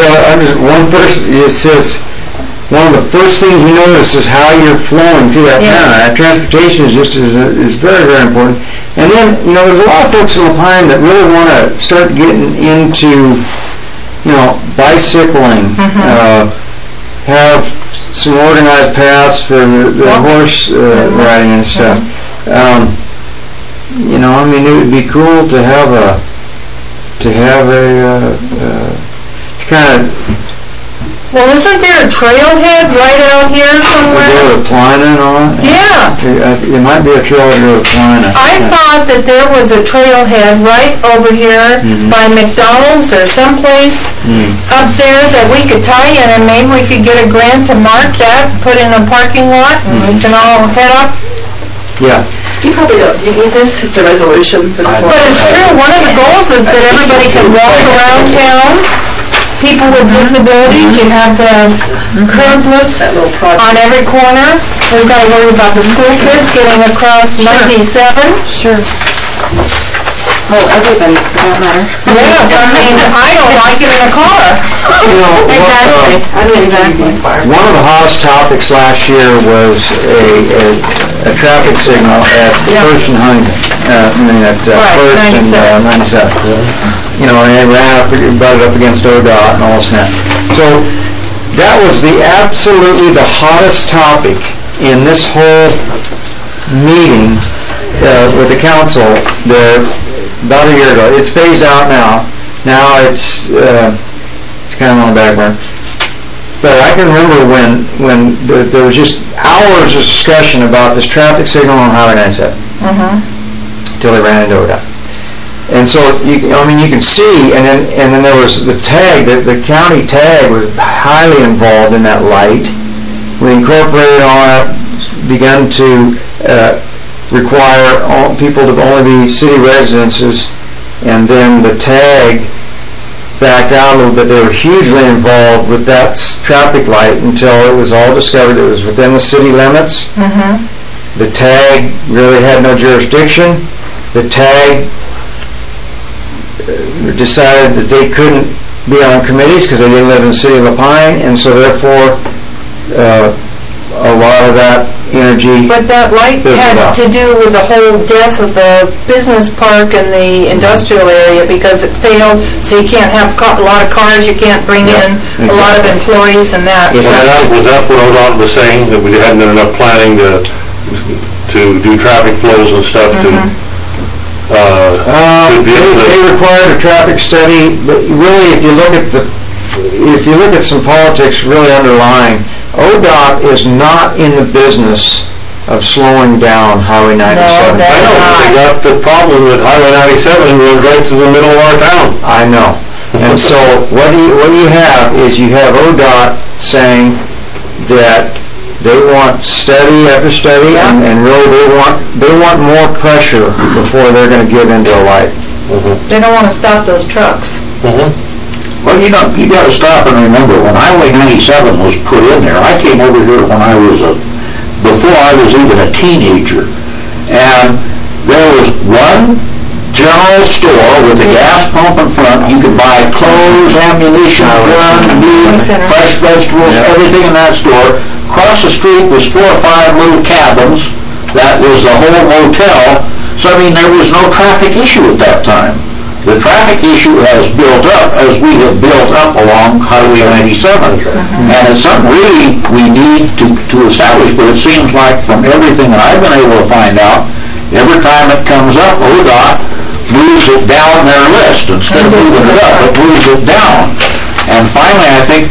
it says one of the first things you notice is how you're flowing through that town. Transportation is very, very important. And then there's a lot of folks in La Pine that really want to start getting into bicycling, have some organized paths for the horse riding and stuff. I mean, it would be cool to have a kind of Well, isn't there a trailhead right out here Go somewhere? to Plina and all that? Yeah. It might be a trail to go to Plina. I thought that there was a trailhead right over here by McDonald's or someplace up there that we could tie in, and maybe we could get a grant to mark that, put in a parking lot, and we can all head up. Yeah. You probably don't, you need this, it's a resolution for the board. But it's true, one of the goals is that everybody can walk around town. People with disabilities, you have the curbless on every corner. We've got to worry about the school kids getting across 97. Sure. Well, everyone, for that matter. Yes, I mean, I don't like it in a car. Exactly. I mean, exactly. One of the hottest topics last year was a traffic signal at First and Huntington, at First and 97. You know, and it butted up against ODOT and all this and that. So that was absolutely the hottest topic in this whole meeting with the council there about a year ago. It's phased out now. Now it's kind of on the back burner. But I can remember when there was just hours of discussion about this traffic signal on Highway 97 until they ran into ODOT. And so, you can see, and then there was the tag, the county tag was highly involved in that light. We incorporated all that, begun to require all people to only be city residences, and then the tag backed out a little bit. They were hugely involved with that traffic light until it was all discovered it was within the city limits. The tag really had no jurisdiction. The tag decided that they couldn't be on committees because they didn't live in the city of La Pine, and so therefore a lot of that energy. But that light had to do with the whole death of the business park and the industrial area because it failed, so you can't have a lot of cars, you can't bring in a lot of employees and that. Was that what ODOT was saying, that we hadn't done enough planning to do traffic flows and stuff to be able to... They required a traffic study, but really if you look at some politics really underlying, ODOT is not in the business of slowing down Highway 97. I know, they got the problem that Highway 97 goes right to the middle of our town. I know. And so what you have is you have ODOT saying that they want study after study, and really they want more pressure before they're going to give into a light. They don't want to stop those trucks. Well, you got to stop and remember, when Highway 97 was put in there, I came over here when before I was even a teenager, and there was one general store with a gas pump in front. You could buy clothes, ammunition, gun, meat, fresh vegetables, everything in that store. Across the street was 4 or 5 little cabins. That was the whole motel. So, I mean, there was no traffic issue at that time. The traffic issue has built up as we have built up along Highway 97. And it's something really we need to establish, but it seems like from everything that I've been able to find out, every time it comes up, ODOT moves it down their list. Instead of moving it up, it moves it down. And finally, I think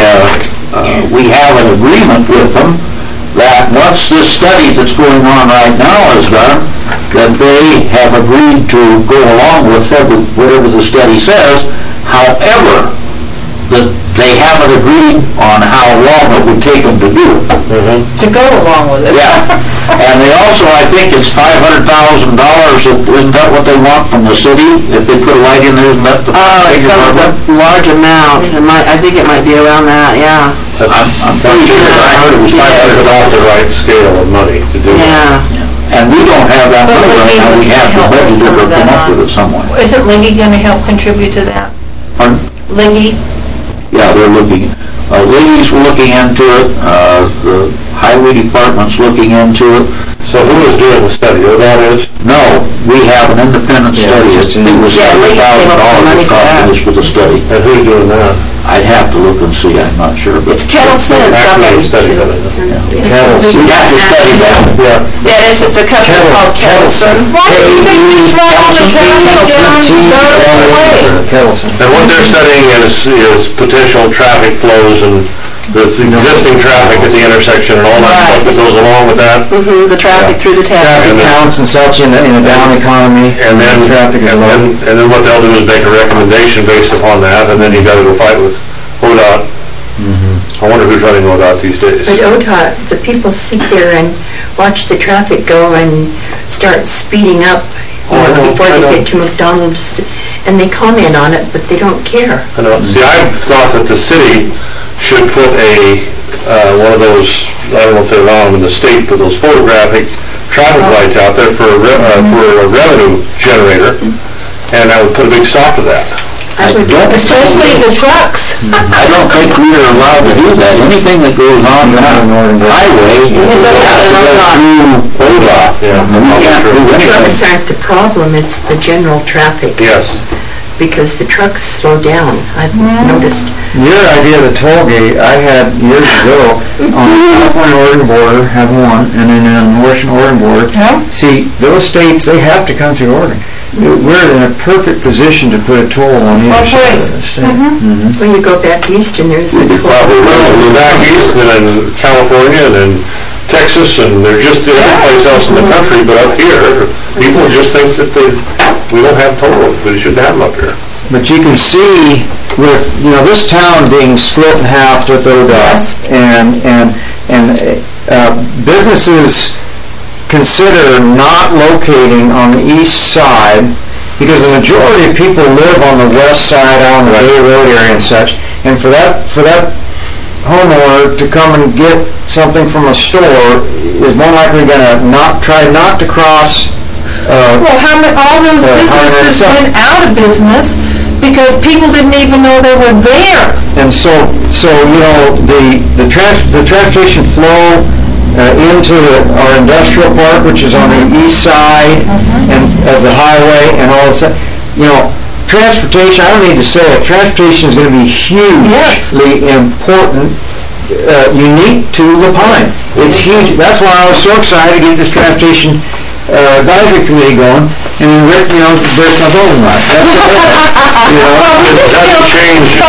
we have an agreement with them that once this study that's going on right now is done, that they have agreed to go along with whatever the study says. However, that they haven't agreed on how long it would take them to do it. To go along with it. Yeah. And they also, I think it's $500,000. Isn't that what they want from the city? If they put a light in there, isn't that the It's a large amount. I think it might be around that, yeah. I'm pretty sure I heard it was That's about the right scale of money to do that. Yeah. And we don't have that money right now. We have to budget it or come up with it somewhere. Isn't Lingy going to help contribute to that? Pardon? Lingy? Yeah, they're looking. Lingy's looking into it. The highway department's looking into it. So who is doing the study? ODOT is? No, we have an independent study. It was $70,000 it cost us for the study. And who's doing that? I I'd have to look and see, I'm not sure, but... It's Kettleson and somebody. Study of it. We have to study that. Yeah. Yeah, it's a company called Kettleson. Why do you think we just run all the traffic down the way? Kettleson. And what they're studying is potential traffic flows and the existing traffic at the intersection and all that stuff that goes along with that. The traffic through the town. Traffic counts and such in a down economy. And then, Traffic is low. and then what they'll do is make a recommendation based upon that, and then you gotta go fight with ODOT. I wonder who's running ODOT these days. But ODOT, the people sit there and watch the traffic go and start speeding up I know, before I they know. get to McDonald's, and they comment on it, but they don't care. I know. See, I thought that the city should put one of those, I don't know if they're on them in the state, but those photographic traffic lights out there for a revenue generator, and I would put a big stop to that. Especially the trucks. I don't think we are allowed to do that. Anything that goes on that highway has to go through ODOT. Yeah. And we can't do The trucks anything. aren't the problem, it's the general traffic, Yes. because the trucks slow down, I've noticed. Your idea of the toll gate, I had years ago on the California-Oregon border, have one, and then on the Washington-Oregon border. Yeah. See, those states, they have to come through Oregon. We're in a perfect position to put a toll on either Both side ways. of the state. When you go back east and there's a Probably we're back east and then California and then Texas and there's just every place else in the country, but up here, people just think that we don't have toll roads, we shouldn't have them up here. But you can see with, this town being split in half with ODOT, and businesses consider not locating on the east side, because the majority of people live on the west side, out on the Bay Road area and such, and for that homeowner to come and get something from a store is more likely gonna try not to cross, Well, all those businesses went out of business because people didn't even know they were there. and so the transportation flow into our industrial park, which is on the east side and of the highway and all of that. Transportation, I don't need to say it, transportation is going to be hugely important, unique to Lapine. It's huge. That's why I was so excited to get this transportation advisory committee going, and then Rick, breaks my golden rod. That's it. It doesn't change the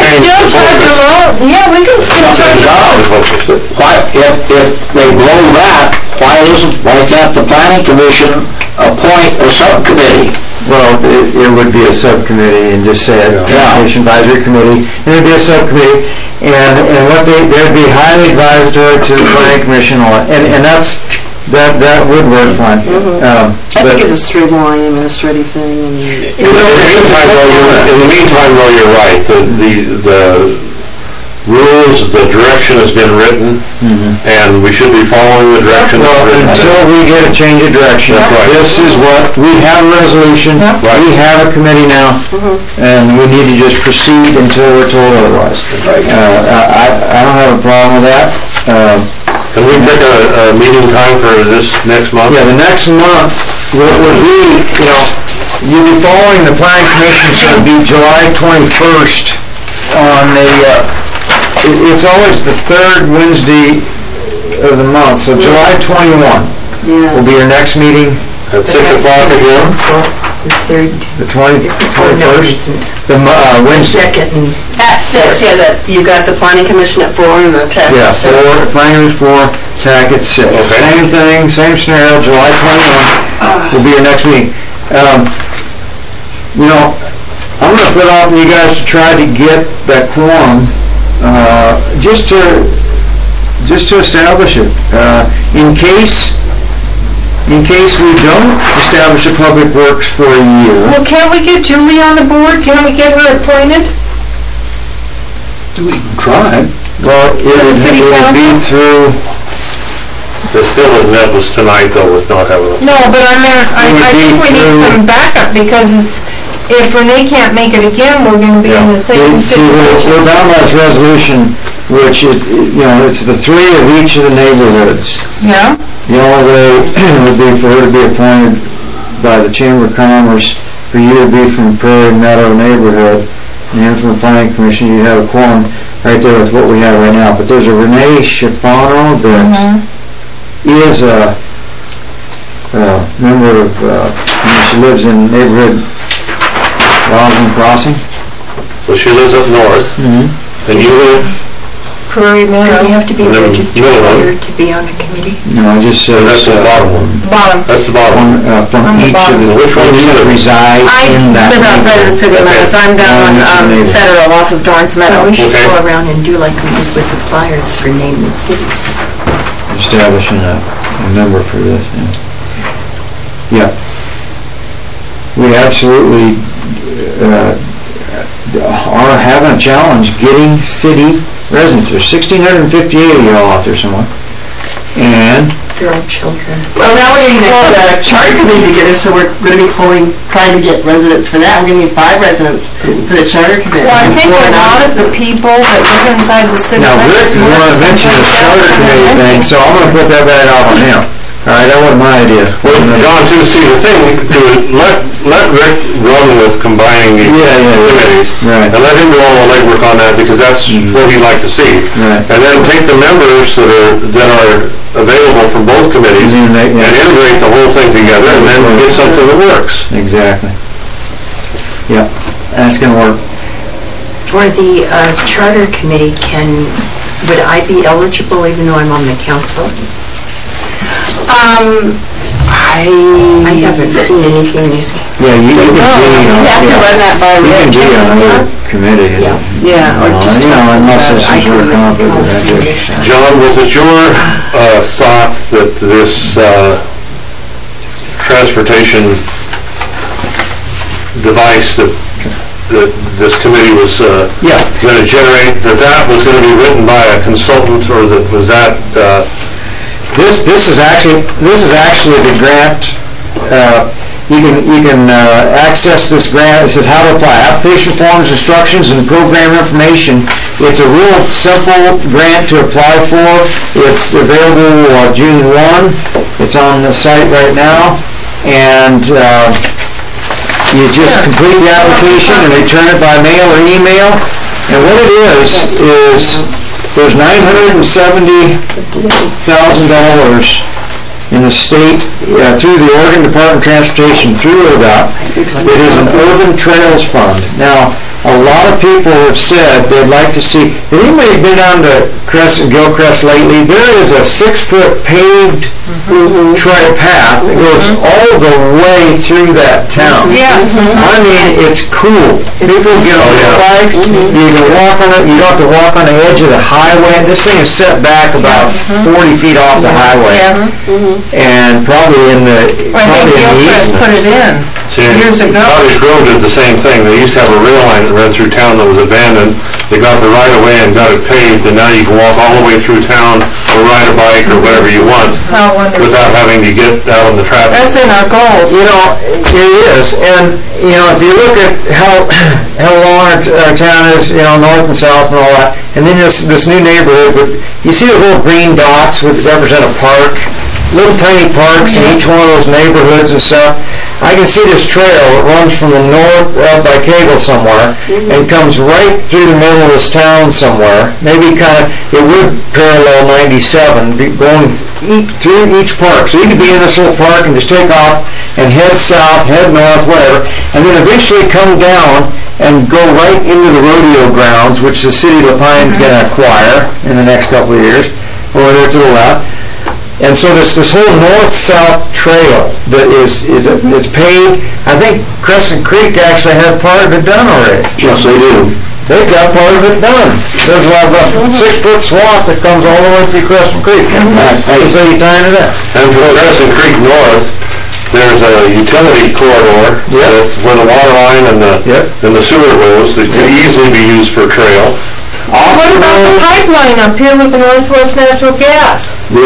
focus. We can still charge Why, if they blow that, why can't the planning commission appoint a subcommittee? Well, it would be a subcommittee and just say a transportation advisory committee, and it'd be a subcommittee, and they'd be highly advisory to the planning commission on it, and that would work fine. I think it's a streamlined administrative thing. In the meantime, though, you're right. The rules, the direction has been written, and we should be following the direction that's written. Until we get a change of direction. That's right. This is what, we have a resolution, we have a committee now, and we need to just proceed until we're told otherwise. I don't have a problem with that. Can we pick a meeting time for this next month? Yeah, the next month would be, you'll be following the planning commission, so it'll be July 21st on it's always the third Wednesday of the month, so July 21 will be your next meeting. At 6 o'clock again? The 21st? The Wednesday. At 6, you got the planning commission at 4 and the TAC Yeah, at 6. planning is 4, TAC at 6. Okay. Same thing, same scenario, July 21 will be your next meeting. I'm going to put out for you guys to try to get that quorum, just to establish it. In case we don't establish a public works for a year. Well, can't we get Julie on the board? Can't we get her appointed? We can try. Well, it will be through. There still isn't, that was tonight, though, with not having a... No, but I think we need some backup, because if Renee can't make it again, we're going to be in the same situation. We're bound by this resolution, which is, it's the 3 of each of the neighborhoods. Yeah? The only way would be for her to be appointed by the Chamber of Commerce, for you to be from Prairie Meadow neighborhood, and from the planning commission, you have a quorum right there with what we have right now. But there's a Renee Schifano that is a member of, she lives in the neighborhood Roslyn Crossing. So she lives up north, and you live, Prairie Do Meadow. you have to be And then registered middle one. here to be on a committee? No, it just says. that's the bottom one. Bottom. That's the bottom. From On the each of bottom. the, Which one do you live? reside I in that. live outside of the city Okay. limits. I'm down on Federal off of Dorrance Meadow. We should Okay. go around and do like we did with the flyers for Name the City. Establishing a member for this, yeah. We absolutely are having a challenge getting city residents. There's 1,658 of y'all out there somewhere. And They're all children. Well, now we're going to get a charter committee together, so we're going to be trying to get residents for that. We're going to need 5 residents for the charter committee. Well, I think a lot of the people that live inside the city now Rick limits is work going to mention this someplace charter else. committee thing, so I'm going to put that back off on him. All right, that wasn't my idea. Well, John, too, see, the thing, to let Rick run with combining these Yeah. committees, Right. and let him do all the legwork on that, because that's what he'd like to see. Right. And then take the members that are available from both committees, And then and integrate the whole thing together, and then get something that works. Exactly. Yep, that's going to work. For the charter committee, would I be eligible even though I'm on the council? I haven't seen anything. Yeah, you can be You have to run that by You can Rick. be on your committee. Yeah. Yeah, or just You know, unless there's some sort of conflict with that too. John, was it your thought that this transportation device that this committee was Yeah. going to generate, that was going to be written by a consultant, or was that... This is actually the grant. You can access this grant. It says how to apply: application forms, instructions, and program information. It's a real simple grant to apply for. It's available June 1. It's on the site right now, and you just complete the application and return it by mail or email. And what it is there's $970,000 in the state through the Oregon Department of Transportation, through ODOT. It is an Urban Trails Fund. Now, a lot of people have said they'd like to see, have anybody been down to Gilcrest lately? There is a 6-foot paved path that goes all the way through that town. Yeah. I mean, it's cool. People get on their bikes, you can walk on it, you don't have to walk on the edge of the highway. This thing is set back about 40 feet off the highway. And probably in the Gilchrist east. put it in years ago. Cottage Grove did the same thing. They used to have a rail line that ran through town that was abandoned. They got the right of way and got it paved, and now you can walk all the way through town or ride a bike or whatever you want How wonderful. without having to get out on the traffic. That's in our goals. You know, it is, and, you know, if you look at how long our town is, you know, north and south and all that, and then this new neighborhood, but you see the little green dots that represent a park, little tiny parks in each one of those neighborhoods and stuff. I can see this trail that runs from the north up by Cagle somewhere and comes right through the middle of this town somewhere. Maybe it would parallel 97, going through each park. So you could be in this little park and just take off and head south, head north, whatever, and then eventually come down and go right into the rodeo grounds, which the city of La Pine's going to acquire in the next couple of years, over there to the left. And so this whole north-south trail that is paved. I think Crescent Creek actually had part of it done already. Yes, they do. They've got part of it done. There's a 6-foot swath that comes all the way through Crescent Creek. So you tie into that. And from Crescent Creek north, there's a utility corridor where the water line and the sewer goes that could easily be used for trail. What about the pipeline up here with the Northwest Natural Gas?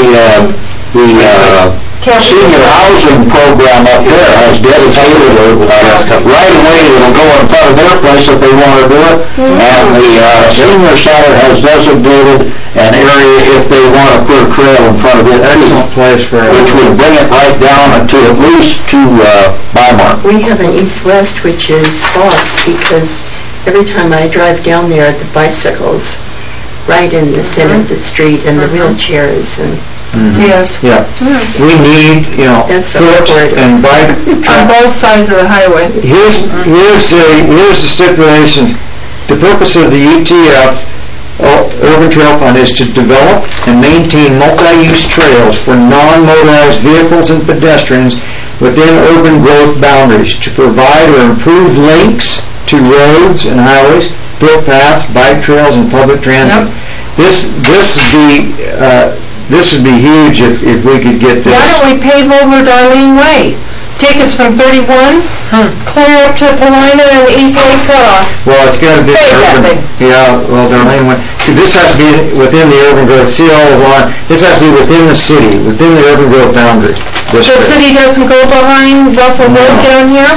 The senior housing program up there has dedicated right away that'll go in front of their place if they want to do it. And the senior center has designated an area if they want to put a trail in front of it. Excellent place for it. Which would bring it right down to at least to Weimar. We have an east-west, which is false, because every time I drive down there, the bicycles right in the center of the street and the wheelchairs and... Yes. Yeah. We need, That's so foot important. and bike. On both sides of the highway. Here's the stipulation. The purpose of the UTF, Urban Trail Fund, is to develop and maintain multi-use trails for non-motorized vehicles and pedestrians within urban growth boundaries, to provide or improve links to roads and highways, built paths, bike trails, and public transit. This would be huge if we could get this. Why don't we pave over Darlene Way? Take us from 31, clear up to Paulina and East Lake Cutoff. Well, it's got to be Pave that urban. thing. Yeah, well, Darlene, this has to be within the urban growth. See all the line. This has to be within the city, within the urban growth boundary. The city doesn't go behind Russell Road down here?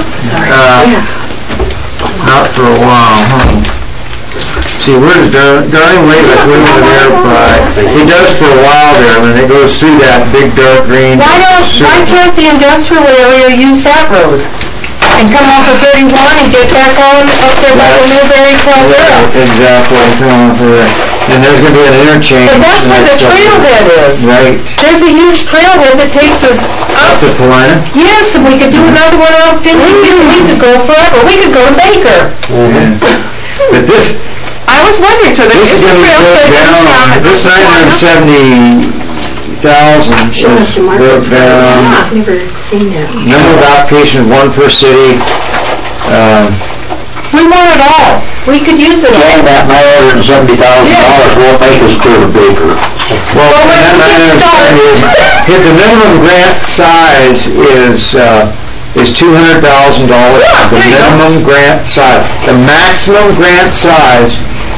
Not for a while, huh? See, where does Darlene Way, like, way over there by, he does for a while there, and it goes through that big dark green. Why can't the industrial area use that road? And come off of 31 and get back on up there by the Newberry Caldera? Exactly, come on for that. And there's going to be an interchange. But that's where the trailhead is. Right. There's a huge trailhead that takes us Up up. to Paulina. Yes, and we could do another one out 50 feet. We could go forever. We could go to Baker. Yeah. But this I was wondering, so there is is a going to trail be that broke goes down. down, this 970,000 is broke down. I've never seen that. Number of applications, one per city. We want it all. We could use it all. And that $970,000 won't make us clear to Baker. Well, let's get started. The minimum grant size is $200,000. The there you go. minimum grant size. The maximum grant size,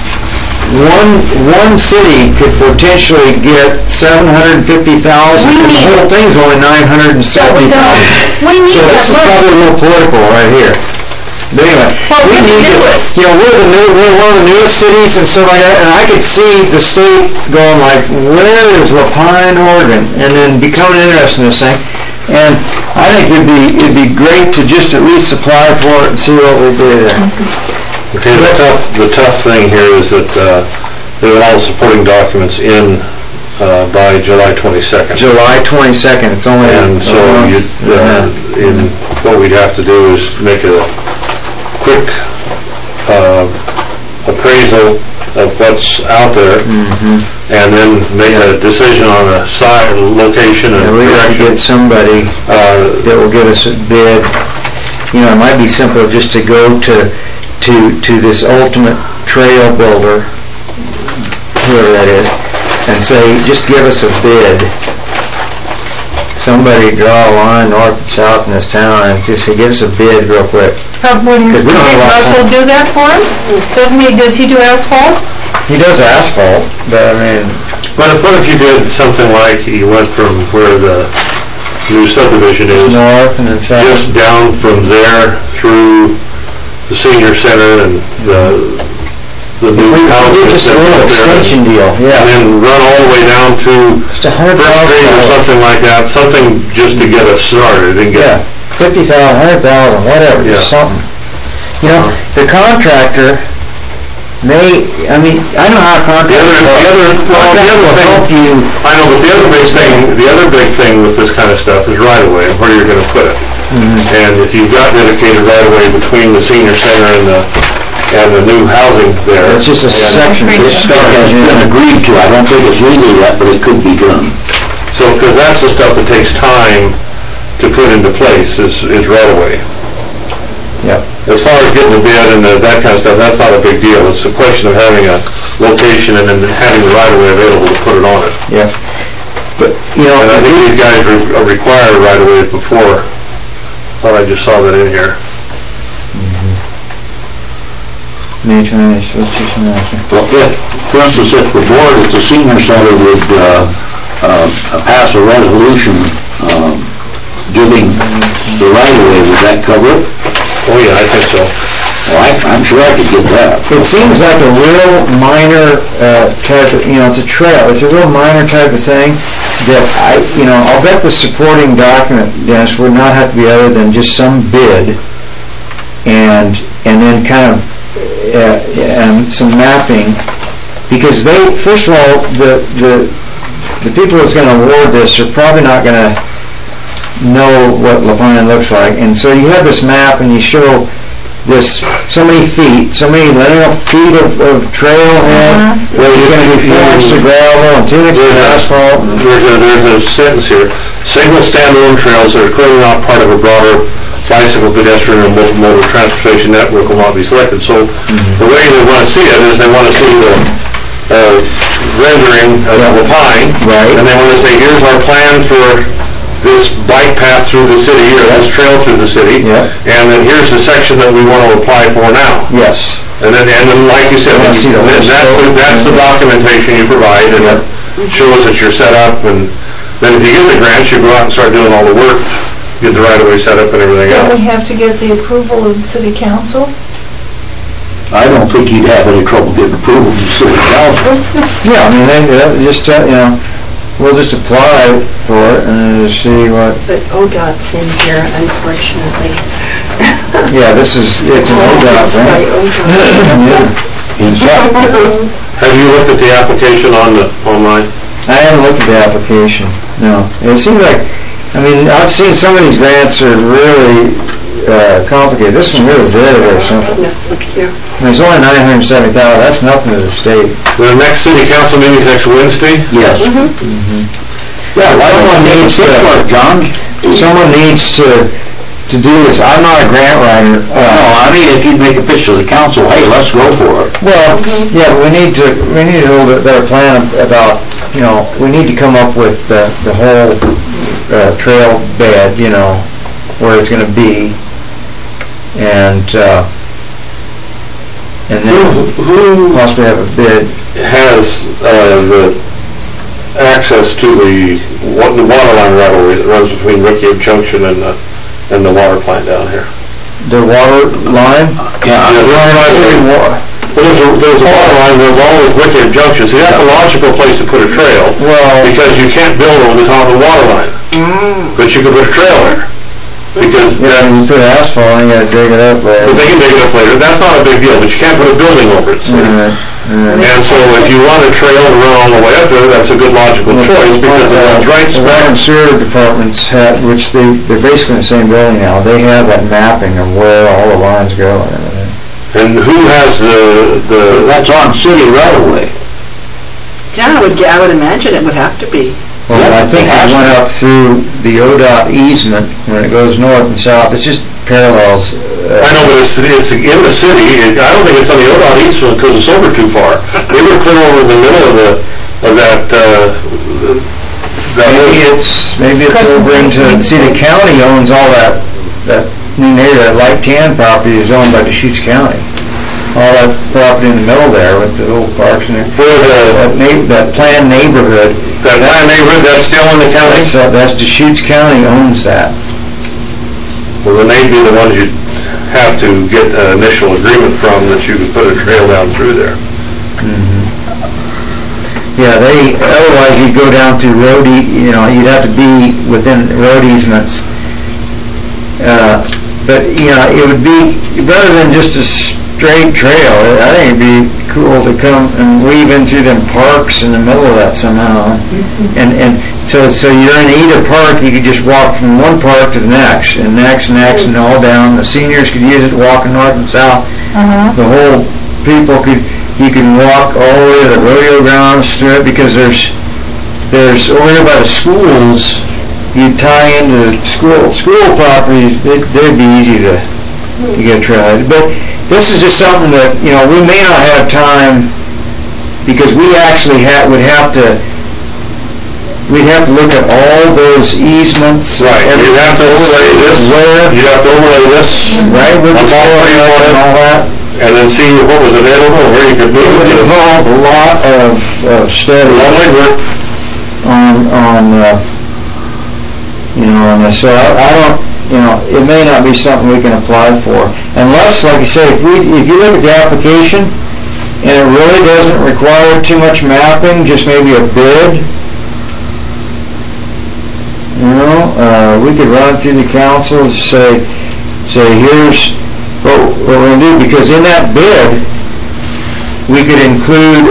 one city could potentially get $750,000. We The need whole it. thing's only $970,000. We need So this is that probably a money. little political right here. But anyway, Well, we we're the need to, newest. we're one of the newest cities and stuff like that, and I could see the state going like, where is Lapine, Oregon? And then becoming interested in this thing. And I think it'd be great to just at least apply for it and see what we do there. Okay, the tough thing here is that they have all the supporting documents in by July 22nd. July 22nd, it's only... And so what we'd have to do is make a quick appraisal of what's out there, and then make a decision on a site, location, and And we have to direction. get somebody that will give us a bid. It might be simpler just to go to this ultimate trail builder, whoever that is, and say, just give us a bid. Somebody draw a line north and south in this town and just say, give us a bid real quick. Wouldn't Because we don't have a lot of Russell time. do that for us? Does he do asphalt? He does asphalt, but I mean... What if you did something like you went from where the new subdivision is, North and then south. just down from there through the senior center and the new We houses did just a that little are there, extension deal, and yeah. then run all the way down to Just $100,000. First Street or something like that, something just to get us started and Yeah, get, 50,000, 100,000, whatever, just Yeah. something. The contractor may, I know how contractors help you. I know, but the other big thing with this kind of stuff is right of way, and where you're gonna put it. And if you've got dedicated right of way between the senior center and the new housing there. It's just a section to start. It's been agreed to. I don't think it's legal yet, but it could be done. So, because that's the stuff that takes time to put into place is right of way. Yep. As far as getting the bid and that kind of stuff, that's not a big deal. It's a question of having a location and then having the right of way available to put it on it. Yeah. But, And I think these guys are required right of way before. Thought I just saw that in here. Well, for instance, if the board at the senior center would pass a resolution giving the right-of-way, would that cover it? Oh, yeah, I think so. Well, I'm sure I could get that. it seems like a real minor type of, it's a trail, it's a real minor type of thing that I'll bet the supporting document, Dennis, would not have to be other than just some bid and then kind of and some mapping, because they, first of all, the people that's going to award this are probably not going to know what Lapine looks like, and so you have this map and you show this so many feet, so many linear feet of trailhead, where there's going to be 4 inches of gravel and 2 inches of asphalt. There's a sentence here, single standalone trails that are clearly not part of a broader bicycle, pedestrian, or multimodal transportation network will not be selected. So the way they want to see it is they want to see the rendering of Lapine, and they want to say, here's our plan for this bike path through the city, or this trail through the city, and then here's the section that we want to apply for now. Yes. And then like you said, that's the documentation you provide, and it shows that you're set up, and then if you get the grants, you go out and start doing all the work, get the right-of-way set up and everything else. Don't we have to get the approval of the city council? I don't think you'd have any trouble getting approval from the city council. Yeah, I mean, they just, we'll just apply for it and just see what... But ODOT's in here, unfortunately. Yeah, it's an ODOT thing. Have you looked at the application online? I haven't looked at the application, no. It seems like, I mean, I've seen some of these grants are really complicated. This one really did or something. There's only $970,000. That's nothing to the state. The next city council meeting is next Wednesday? Yes. Yeah, someone needs to do this. I'm not a grant writer. No, I mean, if you'd make a pitch to the council, hey, let's go for it. Well, yeah, but we need to a little bit better plan about, we need to come up with the whole trail bed, where it's going to be, and then who possibly have a bid. Has the access to the water line right away that runs between Rickiup Junction and the water plant down here? The water line? Yeah, there's a water line that runs all with Rickiup Junction. See, that's a logical place to put a trail, because you can't build over the top of the water line. But you can put a trail there. Because you put asphalt and you gotta dig it up later. But they can dig it up later. That's not a big deal, but you can't put a building over it. And so if you want a trail to run all the way up there, that's a good logical choice, because it runs right the water and sewer departments which they're basically in the same building now, they have that mapping of where all the lines go and everything. And who has the... That's on city right away. Yeah, I would imagine it would have to be. Well, I think it went up through the ODOT easement when it goes north and south. It's just parallels. I know, but it's in the city. I don't think it's on the ODOT easement because it's over too far. They were clear over the middle of that. Maybe it's over into. See, the county owns all that new neighborhood. Light Tan property is owned by Deschutes County. All that property in the middle there with the little parks in there. That planned neighborhood. That planned neighborhood, that's still in the county? That's Deschutes County owns that. Well, then they'd be the ones you'd have to get an initial agreement from that you could put a trail down through there. Yeah, otherwise you'd go down through road, you'd have to be within road easements. But, it would be, rather than just a straight trail, I think it'd be cool to come and weave into them parks in the middle of that somehow. And so you're in either park, you could just walk from one park to the next, and next, and all down. The seniors could use it walking north and south. The whole you can walk all the way to the rodeo grounds through it, because there's over here by the schools, you tie into school properties, they'd be easy to get a trail. But this is just something that, we may not have time, because we actually would have to look at all those easements. Right, you'd have to overlay this, right, with the and all that. And then see what was available, where you could move it. It would involve a lot of study on this. So I don't, it may not be something we can apply for. Unless, like you say, if you look at the application and it really doesn't require too much mapping, just maybe a bid, we could run it through the council and say here's what we're going to do, because in that bid, we could include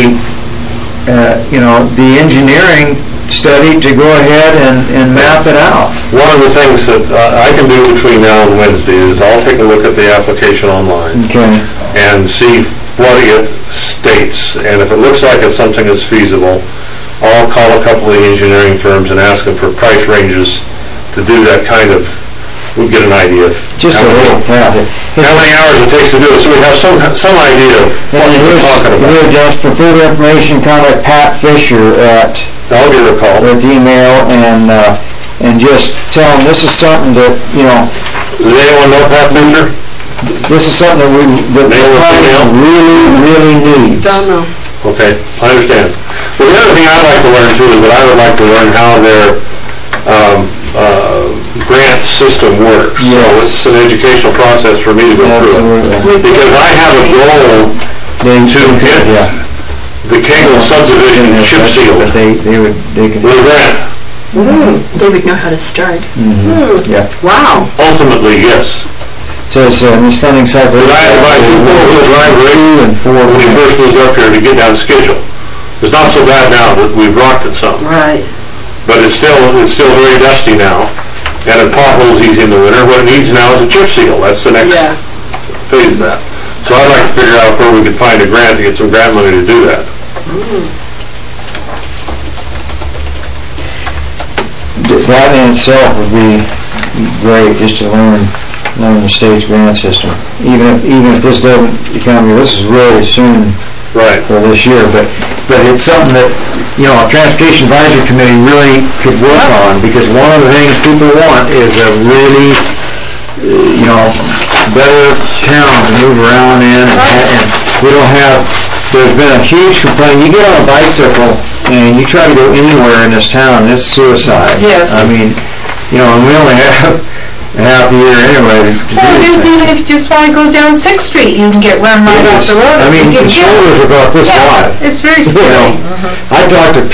the engineering study to go ahead and map it out. One of the things that I can do between now and Wednesday is I'll take a look at the application online Okay. and see what it states. And if it looks like it's something that's feasible, I'll call a couple of the engineering firms and ask them for price ranges to do that kind of, we'll get an idea of Just a little, yeah. how many hours it takes to do it, so we have some idea of what we're talking about. Here, just for further information, contact Pat Fisher at I'll give her a call. email and just tell them this is something that, Does anyone know Pat Fisher? this is something that the Male or female? really, really needs. Don't know. Okay, I understand. Well, the other thing I'd like to learn too is that I would like to learn how their grant system works. Yes. So it's an educational process for me to go through. Absolutely. Because I have a goal to get the Kegel subdivision chip sealed with They could. a grant. They would know how to start. Yeah. Wow. Ultimately, yes. So it's this funding cycle. But I had to buy 2 4-wheel drive rigs and 4 when we first moved up here to get down schedule. It's not so bad now, but we've rocked it some. Right. But it's still very dusty now, and it potholes easy in the winter. What it needs now is a chip seal. That's the next Yeah. phase of that. So I'd like to figure out where we could find a grant to get some grant money to do that. That in itself would be great, just to learn the state's grant system. Even if this doesn't become, this is really soon Right. for this year, but it's something that, a Transportation Advisory Committee really could work on, because one of the things people want is a really, better town to move around in, and we don't have, there's been a huge complaint. You get on a bicycle and you try to go anywhere in this town, it's suicide. Yes. I mean, and we only have a half a year anyway to do Well, it is, this thing. even if you just want to go down 6th Street, you can get run right off the road. I mean, You the can get- shoulders are about this Yeah, wide. it's very You know, scary. I talked to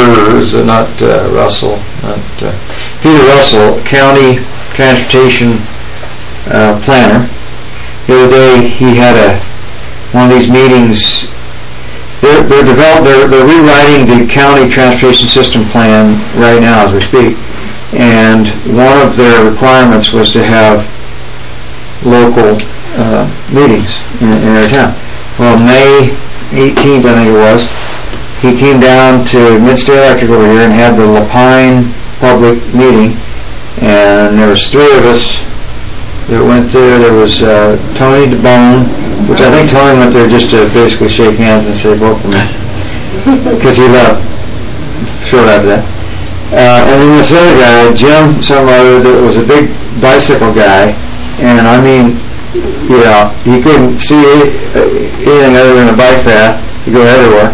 Peter Russell, County Transportation Planner. The other day, he had one of these meetings. They're rewriting the county transportation system plan right now as we speak. And one of their requirements was to have local meetings in their town. Well, May 18th, I think it was, he came down to Mid-State Electric over here and had the Lapine public meeting, and there was 3 of us that went there. There was Tony DeBone, which I think Tony went there just to basically shake hands and say vote for me, because he left short after that. And then this other guy, Jim, some other, that was a big bicycle guy, and I mean, he couldn't see anything other than a bike path to go everywhere.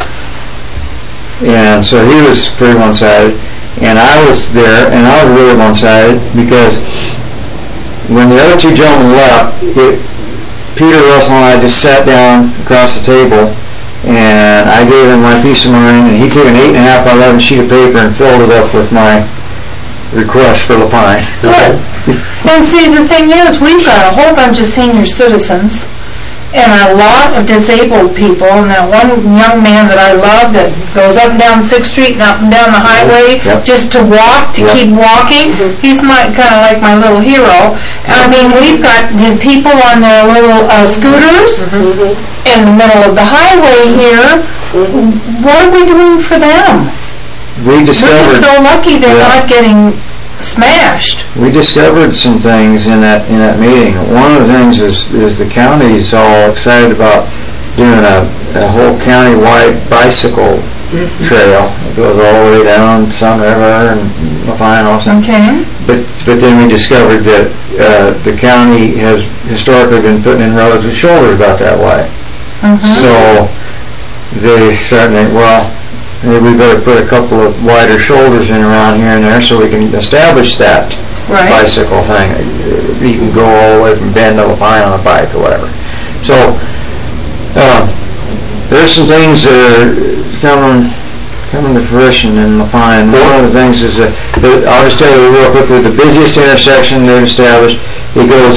And so he was pretty one-sided, and I was there, and I was really one-sided, because when the other 2 gentlemen left, Peter Russell and I just sat down across the table, and I gave him my piece of mind, and he took an 8.5 by 11 sheet of paper and filled it up with my request for Lapine. Good. And see, the thing is, we've got a whole bunch of senior citizens and a lot of disabled people, and that one young man that I love that goes up and down 6th Street and up and down the highway just to walk, to keep walking, he's kind of like my little hero. I mean, we've got the people on their little scooters in the middle of the highway here. What are we doing for them? We We're discovered just so lucky they're not getting smashed. we discovered some things in that meeting. One of the things is the county's all excited about doing a whole county-wide bicycle trail. It goes all the way down Sun River and Lapine also. Okay. But then we discovered that the county has historically been putting in roads with shoulders about that wide. So they started thinking, well, maybe we better put a couple of wider shoulders in around here and there so we can establish that bicycle thing. You can go all the way from Bend to Lapine on a bike or whatever. So there's some things that are coming to fruition in Lapine. One of the things is that I'll just tell you real quickly, the busiest intersection they've established, it goes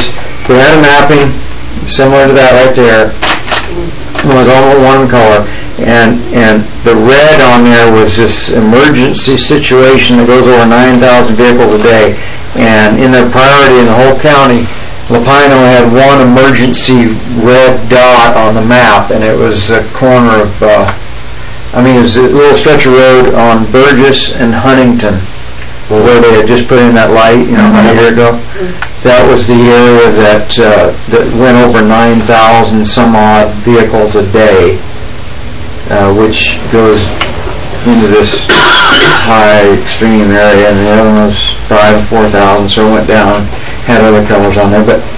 we had a mapping similar to that right there. It was all one color, and the red on there was this emergency situation that goes over 9,000 vehicles a day, and in their priority in the whole county, Lapine only had one emergency red dot on the map, and it was the corner of, it was a little stretch of road on Burgess and Huntington, where they had just put in that light, about a year ago. That was the area that went over 9,000 some odd vehicles a day, which goes into this high extreme area, and the other one was 5,000 and 4,000, so it went down, had other colors on there. But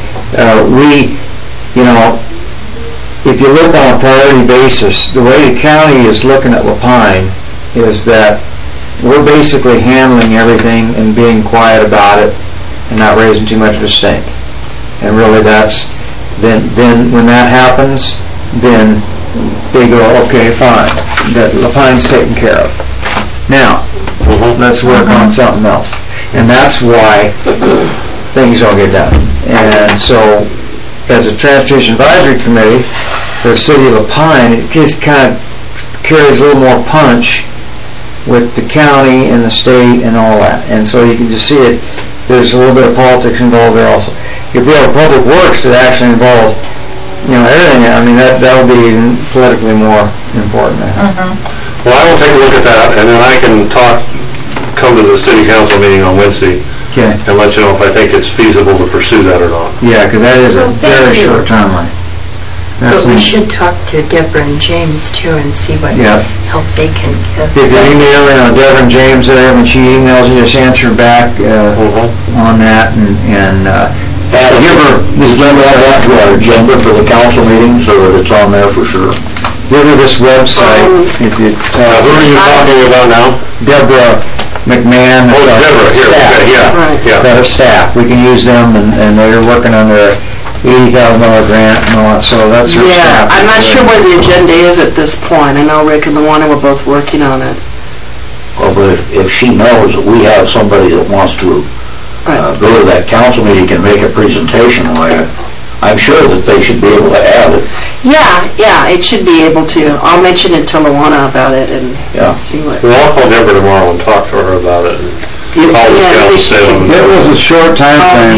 if you look on a priority basis, the way the county is looking at Lapine is that we're basically handling everything and being quiet about it and not raising too much of a stink. And really then when that happens, then they go, okay, fine, that Lapine's taken care of. Now, let's work on something else. And that's why things don't get done. And so, as a Transportation Advisory Committee for the City of Lapine, it just kind of carries a little more punch with the county and the state and all that. And so you can just see it, there's a little bit of politics involved there also. If we have Public Works that actually involves, everything, that'll be even politically more important. Well, I will take a look at that, and then I can come to the city council meeting on Wednesday and let you know if I think it's feasible to pursue that or not. Yeah, because that is a very short timeline. But we should talk to Deborah and James too and see what help they can give. If you email Deborah and James there, when she emails you, just answer back on that and give her Just remember that to our agenda for the council meeting so that it's on there for sure. Give her this website. Who are you talking about now? Deborah McMahon. Deborah, here, staff. yeah. That are staff. We can use them, and they're working on their $80,000 grant and all that, so that's her staff. I'm not sure where the agenda is at this point. I know Rick and Luana were both working on it. Well, but if she knows that we have somebody that wants to go to that council meeting and make a presentation on it, I'm sure that they should be able to add it. Yeah, it should be able to. I'll mention it to Luana about it and see what... Well, I'll call Deborah tomorrow and talk to her about it. It was a short time frame.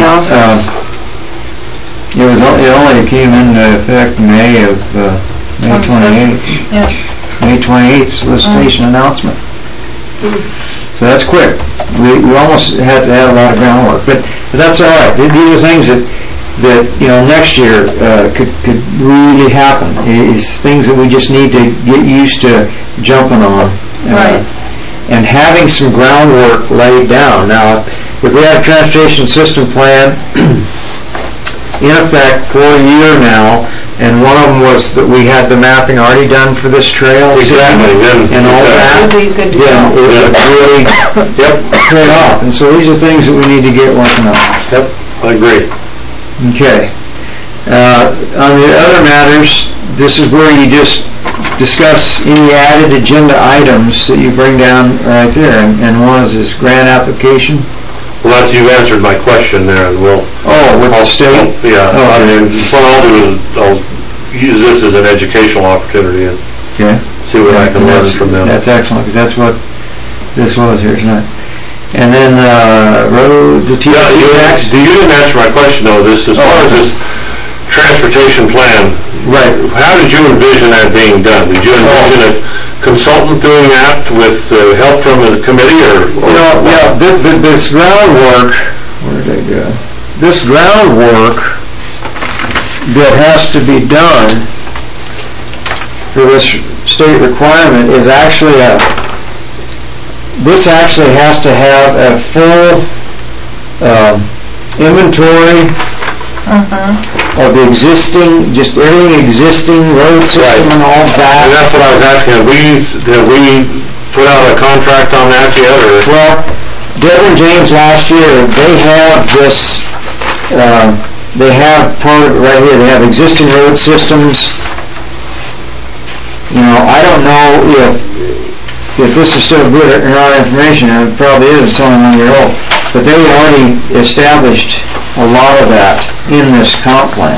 It only came into effect May 28th. May 28th solicitation announcement. So that's quick. We almost had to add a lot of groundwork, but that's all right. These are things that next year could really happen. It's things that we just need to get used to jumping on. And having some groundwork laid down. Now, if we have a transportation system plan in effect for a year now, and one of them was that we had the mapping already done for this trail. Exactly. And all that. It would really pay off. And so these are things that we need to get working on. Yep, I agree. Okay. On the other matters, this is where you just discuss any added agenda items that you bring down right there. And one is this grant application. Well, you've answered my question there, and we'll... with the state? Yeah. Okay. What I'll do is I'll use this as an educational opportunity and see what I can learn from them. That's excellent, because that's what this was here tonight. And then road, the tax. You didn't answer my question, though, as far as this transportation plan. Right. How did you envision that being done? Did you envision a consultant doing that with help from the committee, or this groundwork, where did I go? This groundwork that has to be done for this state requirement is actually this actually has to have a full inventory of the existing, just everything existing road system and all that. And that's what I was asking. Have we put out a contract on that yet? Well, Deborah and James last year, they have this, they have part of it right here. They have existing road systems. I don't know if this is still good or not information, and it probably is, it's only 1 year old. But they already established a lot of that. in this comp plan.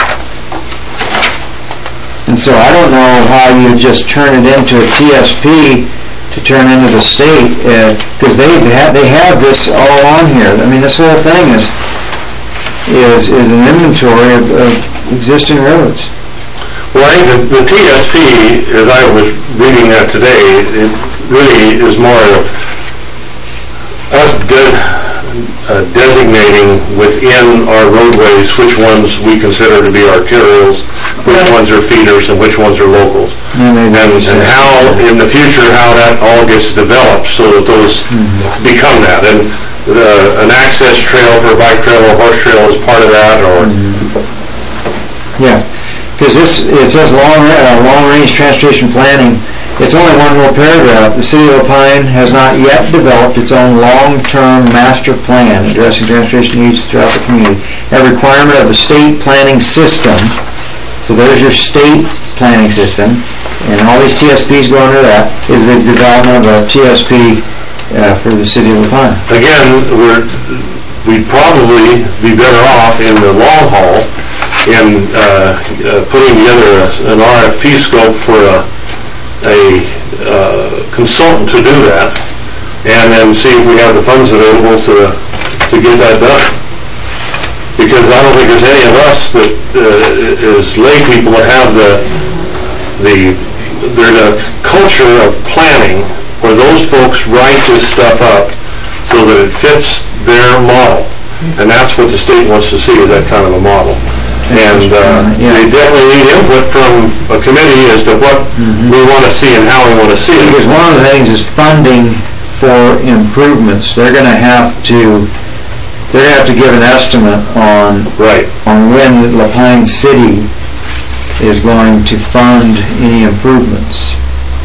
And so I don't know how you just turn it into a TSP to turn into the state, because they have this all on here. I mean, this whole thing is an inventory of existing roads. Well, I think the TSP, as I was reading that today, it really is more of us designating within our roadways which ones we consider to be arterials, which ones are feeders, and which ones are locals. And how, in the future, how that all gets developed so that those become that. And an access trail for a bike trail or horse trail is part of that, or... Yeah, because it says long-range transportation planning. It's only one little paragraph. The City of Lapine has not yet developed its own long-term master plan addressing transportation needs throughout the community. A requirement of the state planning system, so there's your state planning system, and all these TSPs go under that, is the development of a TSP for the City of Lapine. Again, we'd probably be better off in the long haul in putting together an RFP scope for a consultant to do that, and then see if we have the funds available to get that done. Because I don't think there's any of us that as lay people that have there's a culture of planning where those folks write this stuff up so that it fits their model, and that's what the state wants to see, is that kind of a model. And they definitely need input from a committee as to what we want to see and how we want to see it. Because one of the things is funding for improvements. They're going to have to give an estimate on when Lapine City is going to fund any improvements.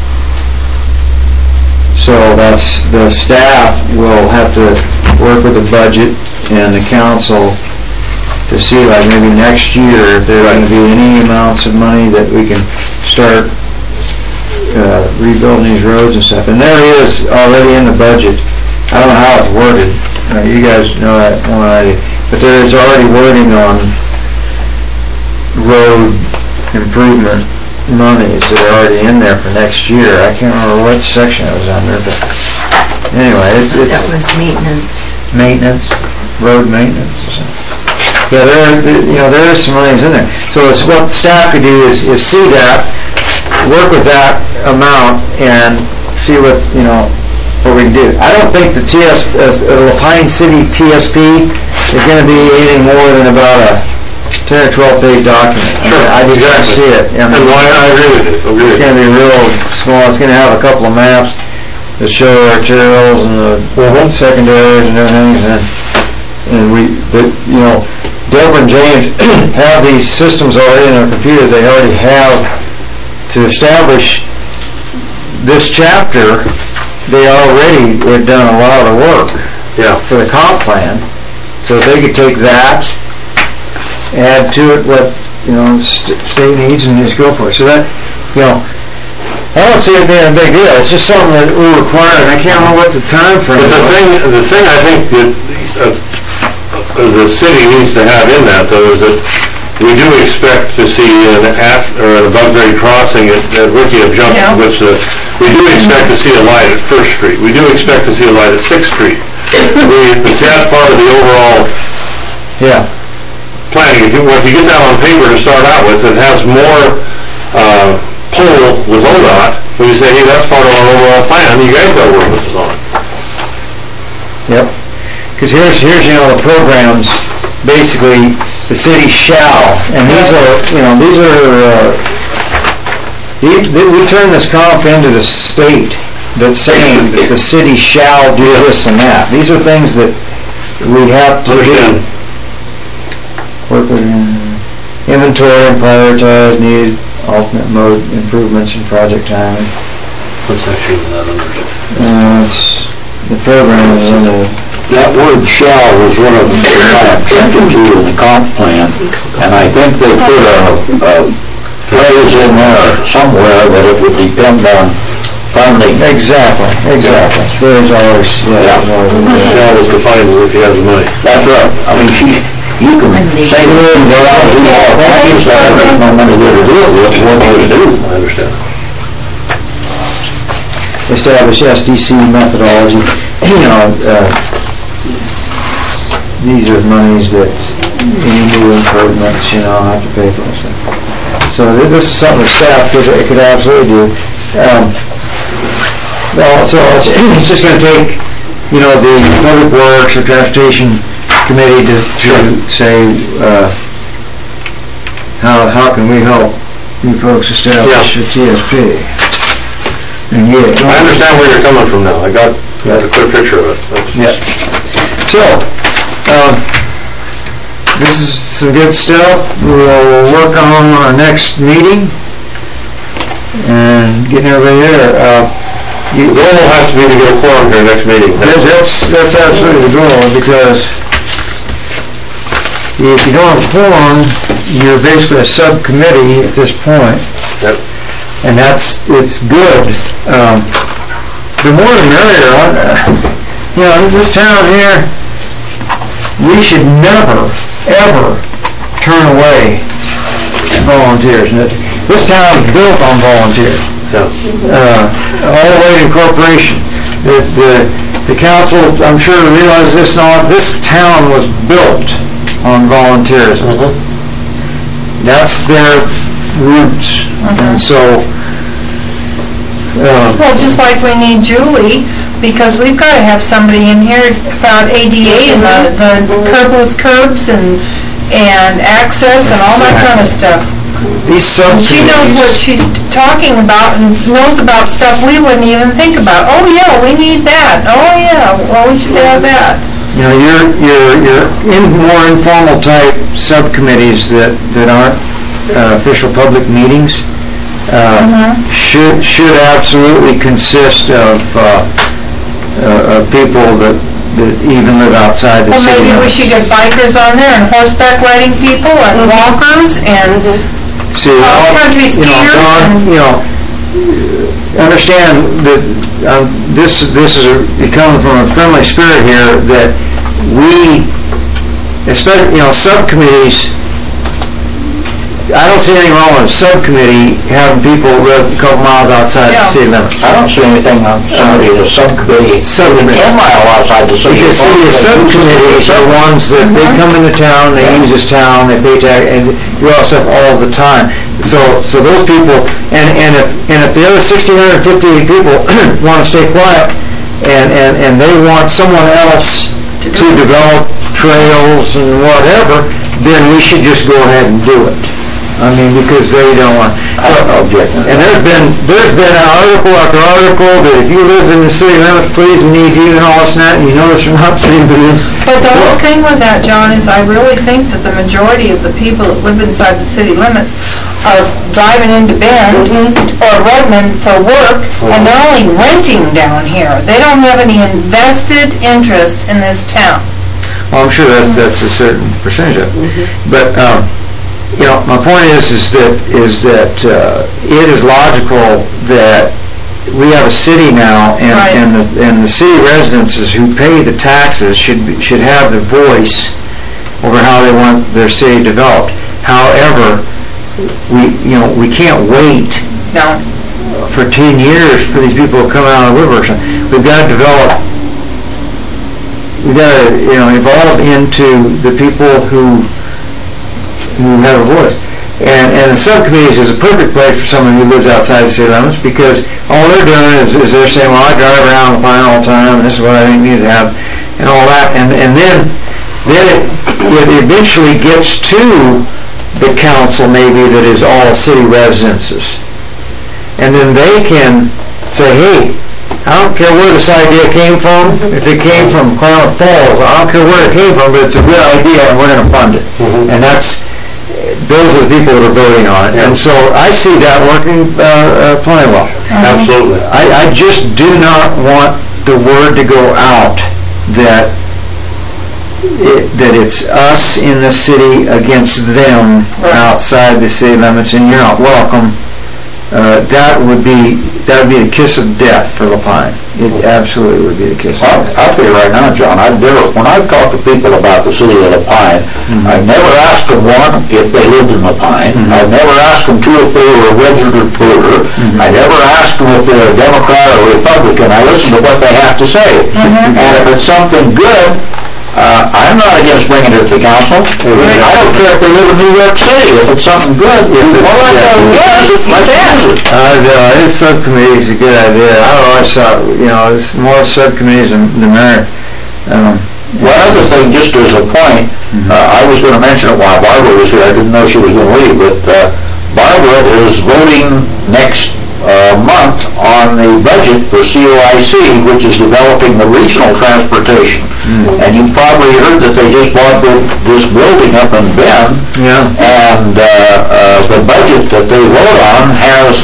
So that's, the staff will have to work with the budget and the council to see, like, maybe next year if there are going to be any amounts of money that we can start rebuilding these roads and stuff. And there is already in the budget. I don't know how it's worded. You guys know that more than I do. But there is already wording on road improvement monies that are already in there for next year. I can't remember what section it was under, but anyway, That was maintenance. Maintenance, road maintenance or something. Yeah, there is some monies in there. So it's what staff could do is see that, work with that amount, and see what we can do. I don't think the Lapine City TSP is going to be anything more than about a 10 or 12 page document. Sure, I just don't see it. And why I agree with you. It's going to be real small. It's going to have a couple of maps that show arterials and the secondaries and everything, and Deborah and James have these systems already in their computer. They already have, to establish this chapter, they already have done a lot of the work for the comp plan. So they could take that, add to it what state needs, and just go for it. So that, I don't see it being a big deal. It's just something that we require, and I can't remember what the time frame is. But the thing I think that the city needs to have in that, though, is that we do expect to see an above grade crossing at Wickiup Junction, which we do expect to see a light at First Street. We do expect to see a light at Sixth Street. That's part of the overall planning. If you get that on paper to start out with, it has more pull with ODOT when you say, hey, that's part of our overall plan, you guys got to work with us on it. Yep. Because here's the programs, basically, the city shall, and these are we turn this comp into the state that's saying that the city shall do this and that. These are things that we have to do. Work with inventory and prioritize needed alternate mode improvements in project timing. What section is that under? It's the program is in the... That word shall was one of the things I objected to in the comp plan, and I think they put a phrase in there somewhere that it would depend on funding. Exactly. There's always, Shall is defined if he has the money. That's right. I mean, You can say to them, go out and do all that, so there's no money there to do it with, what do you do? I understand. Establish SDC methodology. These are monies that any new improvements, have to pay for and stuff. So this is something that staff could absolutely do. So it's just going to take, the Public Works or Transportation Committee to say, how can we help you folks establish a TSP? And I understand where you're coming from now. I got a clear picture of it. So, this is some good stuff. We'll work on our next meeting and getting everybody there. The goal has to be to get a quorum here next meeting. That's absolutely the goal, because if you don't have a quorum, you're basically a subcommittee at this point. Yep. And it's good. The more the merrier. This town here, we should never, ever turn away volunteers. This town is built on volunteers. All the way to incorporation. The council, I'm sure, realizes this now. This town was built on volunteerism. That's their roots. And so well, just like we need Julie, because we've got to have somebody in here about ADA and the curbless curbs and access and all that kind of stuff. She knows what she's talking about and knows about stuff we wouldn't even think about. Oh yeah, we need that. Oh yeah, well we should have that. Your more informal type subcommittees that aren't official public meetings should absolutely consist of people that even live outside the city. Well, maybe we should get bikers on there and horseback riding people and walkers and cross-country skiers. Understand that this is coming from a friendly spirit here, that we, especially subcommittees. I don't see anything wrong with a subcommittee having people live a couple miles outside the city limits. I don't see anything on somebody in a subcommittee 10 miles outside the city. Because the subcommittees are ones that they come into town, they use this town, they pay tax, and do all stuff all the time. So those people, and if the other 1,650 people want to stay quiet, and they want someone else to develop trails and whatever, then we should just go ahead and do it. I mean, because they don't want. And there's been article after article that if you live in the city limits, please, we need you and all this and that, and you notice you're not city limits. But the whole thing with that, John, is I really think that the majority of the people that live inside the city limits are driving into Bend or Redmond for work, and they're only renting down here. They don't have any invested interest in this town. Well, I'm sure that's a certain percentage of it. But my point is that it is logical that we have a city now, and the city residences who pay the taxes should have the voice over how they want their city developed. However, we can't wait for 10 years for these people to come out of the woodwork. We've got to develop. We've got to evolve into the people who have a voice. And the subcommittees is a perfect place for someone who lives outside the city limits, because all they're doing is they're saying, well, I drive around the Pine all the time, and this is what I think we need to have, and all that. And then it eventually gets to the council, maybe, that is all city residences. And then they can say, hey, I don't care where this idea came from. If it came from Klamath Falls, I don't care where it came from, but it's a good idea, and we're going to fund it. And those are the people that are voting on it. And so I see that working plenty well. Absolutely. I just do not want the word to go out that it's us in the city against them outside the city limits, and you're not welcome. That would be the kiss of death for La Pine. It absolutely would be the case. I'll tell you right now, John, when I've talked to people about the city of La Pine, I've never asked them, one, if they lived in La Pine. I've never asked them, two, if they were a registered voter. I never asked them if they're a Democrat or Republican. I listen to what they have to say. And if it's something good, I'm not against bringing it to the council. I don't care if they live in New York City. If it's something good, This subcommittee is a good idea. I always thought, it's more subcommittees the merrier. One other thing, just as a point, I was going to mention it while Barbara was here. I didn't know she was going to leave, but Barbara is voting next month on the budget for COIC, which is developing the regional transportation. And you've probably heard that they just bought this building up in Bend. Yeah. And the budget that they vote on has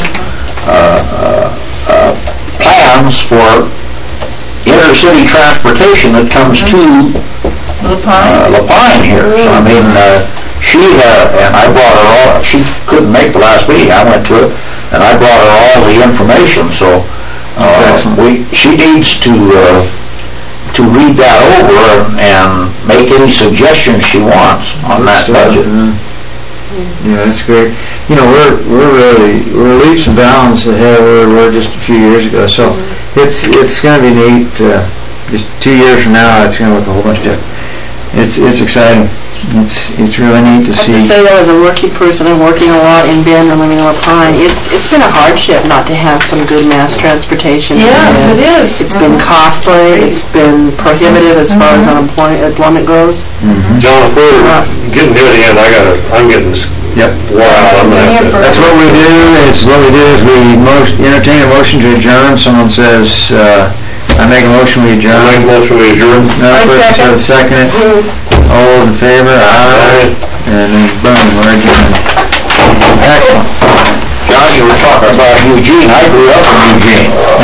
plans for intercity transportation that comes to La Pine here. So, I mean, and I brought her all, she couldn't make the last meeting, I went to it, and I brought her all the information, so she needs to read that over and make any suggestions she wants on that budget. Yeah, that's great. We're leaps and bounds ahead of where we were just a few years ago, so it's going to be neat. Just 2 years from now, it's going to look a whole bunch different. It's exciting. It's really neat to see. I have to say, though, as a working person and working a lot in Bend and living in La Pine, it's been a hardship not to have some good mass transportation. Yes, it is. It's been costly. It's been prohibitive as far as employment goes. John, if we're getting near the end, I'm getting wore out. I'm gonna have to. That's what we do. We entertain a motion to adjourn. Someone says, I make a motion we adjourn. I make a motion we adjourn. I second it. All those in favor? Aye. And then boom, we're adjourned. Excellent. John, you were talking about Eugene. I grew up in Eugene.